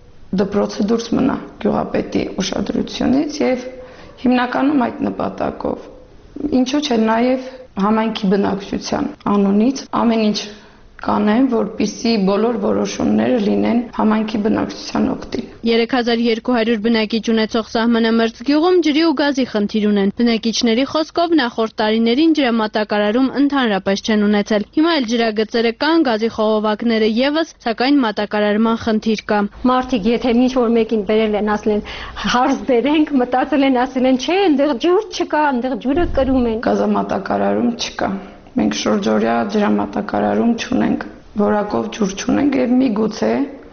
դպրոցը դուրս մնա գյուղապետի ուշադրությունից եւ հիմնականում այդ նպատակով։ Ինչու՞ չէ նաև համայնքի բնակչության անունից ամեն ինչ կանեմ, որպիսի բոլոր որոշումները լինեն համայնքի բնակչության օգտին։ երեք հազար երկու հարյուր բնակիչ ունեցող սահմանամերձ գյուղում ջրի ու գազի խնդիր ունեն։ Բնակիչների խոսքով նախորդ տարիներին ջրամատակարարում ընդհանրապես չեն ունեցել։ Հիմա էլ ջրագծերը կան, գազի խողովակները եւս, սակայն մատակարարման խնդիր կա։ Մարդիկ, եթե ինչ որ մեկին բերել են, ասել են հարց բերենք, մտածել են, ասել են, չէ, այնտեղ ջուր չկա, այնտեղ ջուրը կրում են։ Գազամատակարարում չկա։ Մենք շուրջօրյա ջրամատակարարում չունենք, որակով ջուր չունենք եւ միգուցե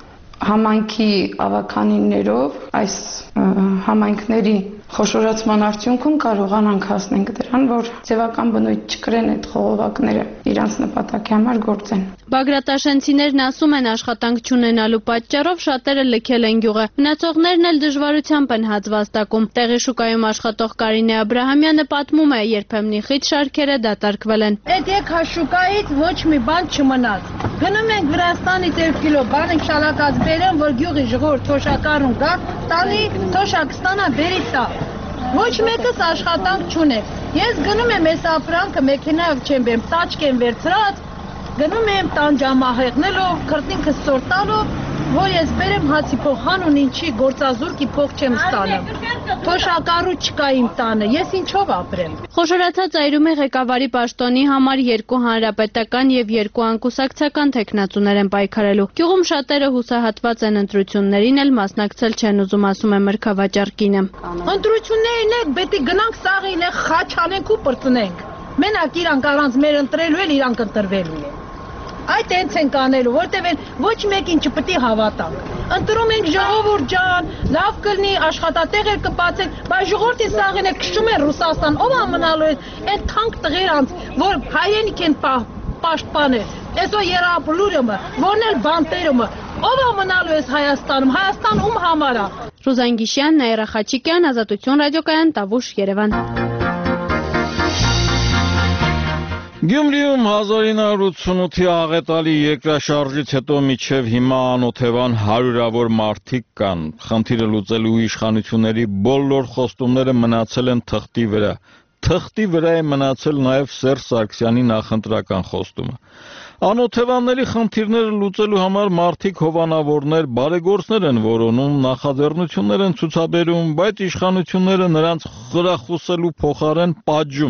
համայնքի ավականիներով այս համայնքների խոշորացման արդյունքում կարողանանք հասնենք դրան, որ ձևական բնույթ չկրեն այդ խողովակները, իրանց նպատակի համար գործեն։ Բագրատաշենցիներն ասում են, աշխատանք չունենալու պատճառով շատերը լքել են գյուղը։ Մնացողներն էլ դժվարությամբ են հաց վաստակում։ Տեղի շուկայում աշխատող Կարինե Աբրահամյանը պատմում է, երբեմնի խիտ շարքերը դատարկվել են։ Այդ եկա շուկայից ոչ մի բան չմնաց։ Գնում ենք Վրաստանից երկու կիլո բան ենք շալակած բերեմ, որ գյուղի ժողովուրդ թոշակառուն գա, տանի թոշակ ստանա բերի տա։ Ոչ մեկս աշխատանք չունեք։ Ես գնում եմ այս ապրանքը մեքենայով չեմ բերում, տաճկ եմ վերցրած, գնում եմ տան ջամահեղնելով, քրտինքս սորտալով, որ ես բերեմ հացի փող, հանուն ինչի գործազուրկի փող չեմ ստանում։ Թոշակառու չկա իմ տանը, ես ինչով ապրեմ։ Խոշորացած Այրումի ղեկավարի պաշտոնի համար երկու հանրապետական եւ երկու անկուսակցական թեկնածուներ են պայքարելու։ Գյուղում շատերը հուսահատված են ընտրություններին էլ մասնակցել չեն ուզում, ասում է մրգավաճառ կինը։ Ընտրություններին եք, պետք է գնանք սաղին է խաչ անենք ու պրծնենք։ Մենակ իրանք առանց մեր ընտրելու էլ իրանք ընտրվելու են։ Այդ հենց ենք անելու, որտեղ ոչ մեկին չպետք է հավատանք։ Ընտրում ենք ժողովուրդ ջան, լավ կլինի, աշխատատեղեր կբացեն, բայց ժողովրդի սաղին է քշում են Ռուսաստան, ով ամնալու է այդ թանկ տղերանց, որ հայրենիք են պաշտպանել։ Այսօր երապլուրումը, որն էլ բանտերումը, ով ամնալու է Հայաստանում, Հայաստան ում համար է։ Ռոզան Գիշյան, Նաիրա Խաչիկյան, Ազատություն ռադիոկայան, Տավուշ, Երևան։ Գյումրիում հազար ինը հարյուր ութսունութի աղետալի երկրաշարժից հետո մինչև հիմա անօթևան հարյուրավոր մարդիկ կան։ Խնդիրը լուծելու իշխանությունների բոլոր խոստումները մնացել են թղթի վրա։ Թղթի վրա է մնացել նաև Սերժ Սարգսյանի նախընտրական խոստումը։ Անօթևանների խնդիրները լուծելու համար մարդիկ հովանավորներ, բարեգործներ են որոնում, նախաձեռնություններ են ցուցաբերում, բայց իշխանությունները նրանց խրախուսելու փոխարեն պատժում են։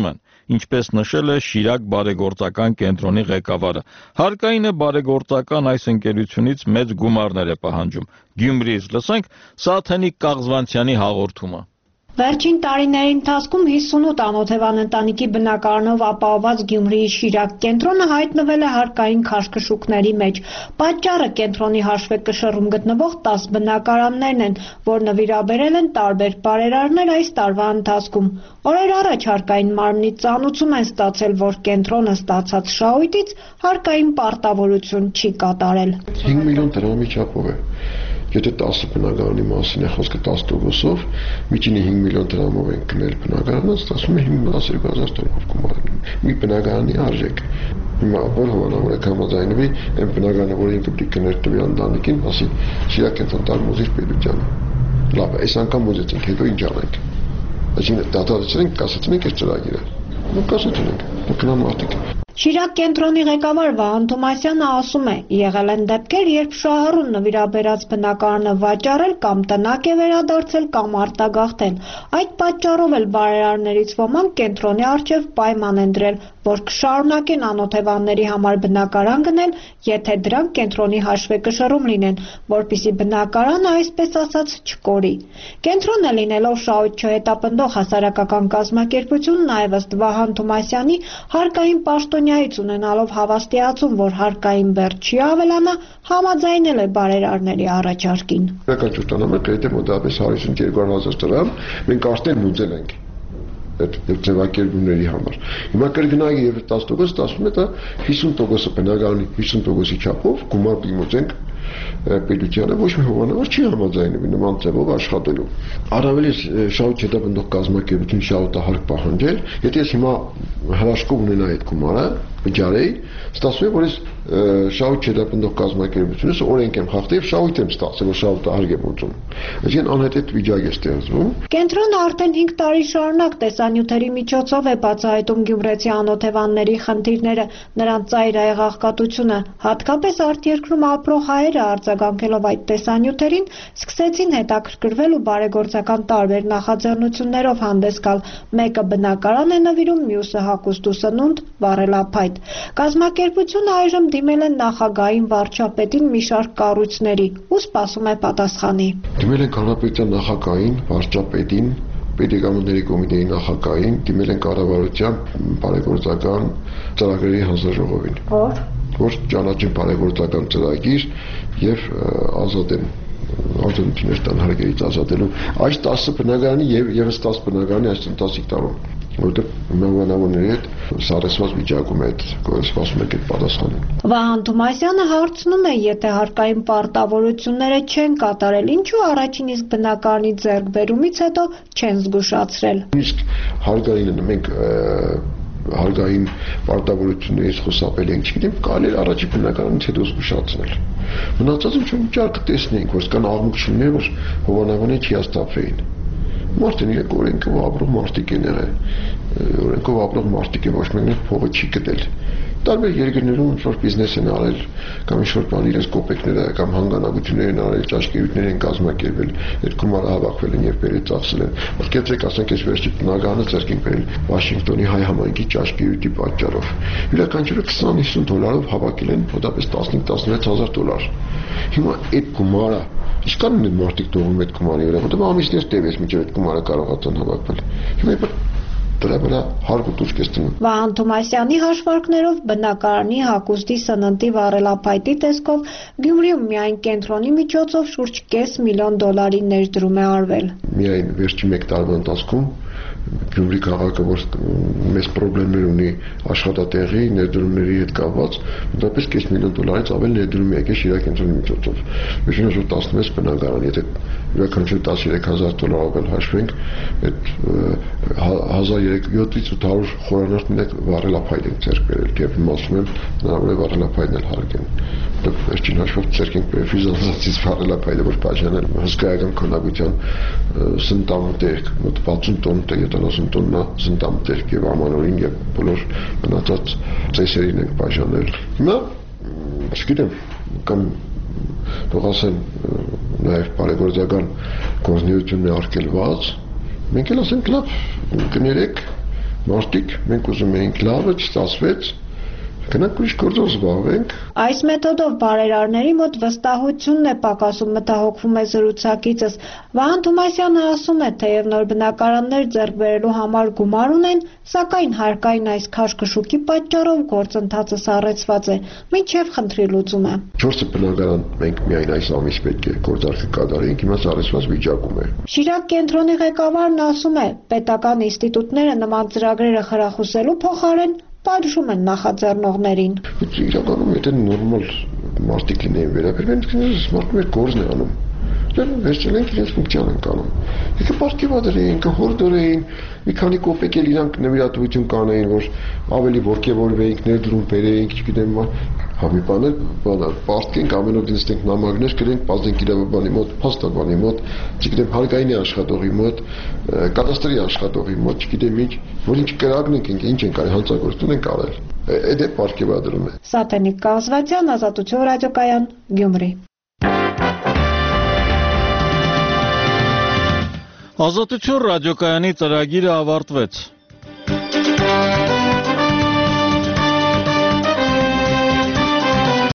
ինչպես նշել է Շիրակ բարեգործական կենտրոնի ղեկավարը։ Հարկային է բարեգործական այս ընկերությունից մեծ գումարներ է պահանջում։ Գյումրիից լսենք Սաթենիկ Կաղզվանցյանի հաղորդումը։ Վերջին տարիների ընթացքում հիսունութ անօթևան ընտանիքի բնակարանով ապահովված Գյումրիի Շիրակ կենտրոնը հայտնվել է հարկային քաշքշուկների մեջ։ Պատճառը կենտրոնի հաշվեկշռում գտնվող տաս բնակարաններն են, որ նվիրաբերել են տարբեր բարերարներ այս տարվա ընթացքում։ Օրեր առաջ հարկային մարմնի ծանուցում են ստացել, որ կենտրոնը ստացած շահույթից հարկային պարտավորություն չի կատարել։ հինգ միլիոն դրամի չափով է։ Եթե տասը բնակարանի մասին է խոսքը տասը տոկոսով, միջինը հինգ միլիոն դրամով են գնել բնակարանը, ստացվում է հինգ հազար դրամով գումար։ Մի բնակարանի արժեք։ Հիմա որ հովանավոր եք համաձայնվի, այն բնակարանը, որ ինքը պետք է գներ տվյալ ընտանիքին, ասի Շիրակ կենտրոն տարմուզիր պետությանը։ Լավ, այս անգամ ուզեցինք, հետո ինչ անենք։ Այսինքն դատացրենք, կասեցինք այս ծրագիրը։ Ու կասեցինք, գնամ մարդիկ։ Շիրակ կենտրոնի ղեկավար Վահան Թոմասյանը ասում է, եղել են դեպքեր, երբ շահառուն նվիրաբերած բնակարանը վաճառել կամ տնակ է վերադարձել կամ արտագաղթել։ Այդ պատճառով էլ բարերարներից ոմանք կենտրոնի առջև պայման են դրել, որ կշարունակեն անօթևանների համար բնակարան գնել, եթե դրանք կենտրոնի հաշվեկշռում լինեն, որպեսզի բնակարանը այսպես ասած չկորի։ Կենտրոնը լինելով շահույթ չհետապնդող հասարակական կազմակերպություն, նաև ըստ Վահան Թոմասյանի, հարկային պաշտոնյայից ունենալով հավաստիացում, որ հարկային բեռ չի ավելանա, համաձայնել է բարերարների առաջարկին։ Յուրաքանչյուր տանամը կրեթե մոտավորապես հարյուր երկու հազար դրամ մենք արդեն մուծել ենք այդ ձևակերպումների համար։ Հիմա կրկնակի եւ տասը տոկոս ստացվում է դա հիսուն տոկոսը բնակարանի հիսուն տոկոսի չափով գումար դիմացենք պետությանը, ոչ մի հովանավոր չի համաձայնվի նման ձևով աշխատելու։ Առավելից շահույթ հետապնդող կազմակերպություն շահութահարկ պահանջել, եթե ես հիմա հրաշքով ունենա այդ գումարը, վճարեի, ստացվում է, որ ես շահույթ հետապնդող կազմակերպությունից օրենք եմ խախտել եւ շահույթ եմ ստացել, որ շահութահարկ եմ ուծում։ Այսինքն անհետեթ վիճակ է ստեղծվում։ Կենտրոնը արդեն հինգ տարի շարունակ տեսանյութերի միջոցով է բացահայտում գյումրեցի անօթևանների խնդիրները, նրանց ծայր աղաղկատությունը, հատկապես արտերկրում ապրող հայերը արձագանքելով այդ տեսանյութերին, սկսեցին հետաքրքրվել ու բարեգործական տարբեր նախաձեռնություններով հանդես գալ։ Մեկը բնակարան է նվիրում, մյուսը հագուստ ու սնունդ, վառելափայտ։ Կազմակերպությունը այժմ դիմել են նախագահային վարչապետին մի շարք կառույցների ու սպասում է պատասխանի։ Դիմել են հանրապետության նախագահին, վարչապետին, Պետեկամանների կոմիտեի նախագահին, դիմել են կառավարության բարեգործական ծրագրերի հանձնաժողովին, որ որ ճանաչեն բարեգործական ծրագիր եւ ազատեն արտոնություններ տան հարկերից ազատելու այս տասը բնակարանի եւ եւս տասը բնակարանի այս տնտեսիկ տարում, որտեղ հնարավորների հետ սարսված վիճակում է սպասում եք այդ պատասխանը։ Վահան Թոմասյանը հարցնում է, եթե հարկային պարտավորությունները չեն կատարել, ինչու առաջին իսկ բնակարանի ձեռքբերումից հետո չեն զգուշացրել։ Իսկ հարկային մենք հարկային պարտավորություններից խոսապել ենք, չգիտեմ, կարելի է առաջի բնակարանից հետո զգուշացնել։ Մնացած ինչ վիճակը տեսնենք, որ կան աղմուկություններ, որ հովանավորները չհաստատվեին։ Մարդն իրենք օրենքով ապրող մարդիկ են եղել, օրենքով ապրող մարդիկ են, ոչ մեկն փողը չի գտել։ Տարբեր երկրներում ինչ-որ բիզնես են արել, կամ ինչ-որ բան իրենց կոպեկները կամ հանգանակություններ են արել, ճաշկերույթներ են կազմակերպել, այդ գումարը հավաքվել են եւ բերել ծախսել են։ Ոսկեցեք, ասենք, այս վերջի բնակարանը ձեռք են բերել Վաշինգտոնի հայ համայնքի ճաշկերույթի պատճառով։ Յուրաքանչյուրը քսան-հիսուն դոլարով հավաքել են մոտավորապես տասնհինգ տասնվեց հազար դոլար։ Հիմա այդ գումարը Ինչքան են մարդիկ թողում այդ գումարի վրա, որտեղ ամիսներ տևեց մինչև այդ գումարը կարողացան հավաքվել։ Հիմա դրա վրա հարկ ու տուժք է ստանում։ Վահան Թոմասյանի հաշվարկներով բնակարանի հագուստի սննդի վառելափայտի տեսքով Գյումրիում միայն կենտրոնի միջոցով շուրջ կես միլիոն դոլարի ներդրում է արվել։ Միայն վերջի մեկ տարվա ընթացքում Գյումրի քաղաքը, որ մեծ խնդիրներ ունի աշխատատեղի ներդրումների հետ կապված, մոտավորապես կես միլիոն դոլարից ավել ներդրում է եկել Շիրակ կենտրոնի միջոցով։ Վերջինս որ տասնվեց բնակարան, եթե յուրաքանչյուր տասներեք հազար դոլարով էլ հաշվենք, այդ հազար յոթից ութ հարյուր խորանարդ մեկ վառելափայտ ենք ձեռք բերել, եւ իմացում եմ հնարավոր է վառելափայտն էլ հարգեն։ Վերջին հաշվով ձեռք ենք բերել ֆիզանացից վառելափայտը, որ բաժանել հսկայական քանակության սնտամտերք, մոտ վաթսուն տոն յոթանասուն տոննա սնտամտերք եւ ամանորին եւ բոլոր մնացած ծեսերին ենք բաժանել։ Հիմա չգիտեմ, կամ թող ասեն նաեւ բարեգործական գործունեությունն է արգելված, մենք էլ ասենք լավ կներեք, մարդիկ, մենք ուզում էինք լավը չստացվեց, գնանք ուրիշ գործով զբաղվենք։ Այս մեթոդով բարերարների մոտ վստահությունն է պակասում, մտահոգվում է զրուցակիցս։ Վահան Թումասյանը ասում է, թեև նոր բնակարաններ ձեռք բերելու համար գումար ունեն, սակայն հարկային այս քաշքշուկի պատճառով գործընթացը սառեցված է, մինչև խնդրի լուծումը։ Չորս բնակարան մենք միայն այս ամիս պետք է գործարքը կատարենք, հիմա սառեցված վիճակում է։ Շիրակ կենտրոնի ղեկավարն ասում է, պետական ինստիտուտները նման ծրագրերը խրախուսելու փոխարեն պատժում են նախաձեռնողներին։ Իրականում եթե նորմալ մարդիկ լինեին վերաբերվել, մարդու մեր գործն է անում։ Դեռ վերջնենք իրենց ֆունկցիան են անում։ Եկե պարտքեվադրեին, կհորդորեին, մի քանի կոպեկ էլ իրանք նվիրատվություն կանեին, որ ավելի ողջևորվեինք, ներդրում բերեինք, չգիտեմ, հա մի բան է, բանը, պարտքենք ամեն օր դինստենք նամակներ գրենք, պազենք իրավաբանի մոտ, փաստաբանի մոտ, չգիտեմ, հարկայինի աշխատողի մոտ, կադաստրի աշխատողի մոտ, չգիտեմ ինչ, որ ինչ կրակնենք ենք, ինչ ենք արել, հանցագործություն ենք արել։ Այդ է պարտքեվադրում է։ Սատենիկ Կազվացյան, Ազատություն ռադիոկայան, Գյումրի։ Ազատություն ռադիոկայանի ծրագիրը ավարտվեց։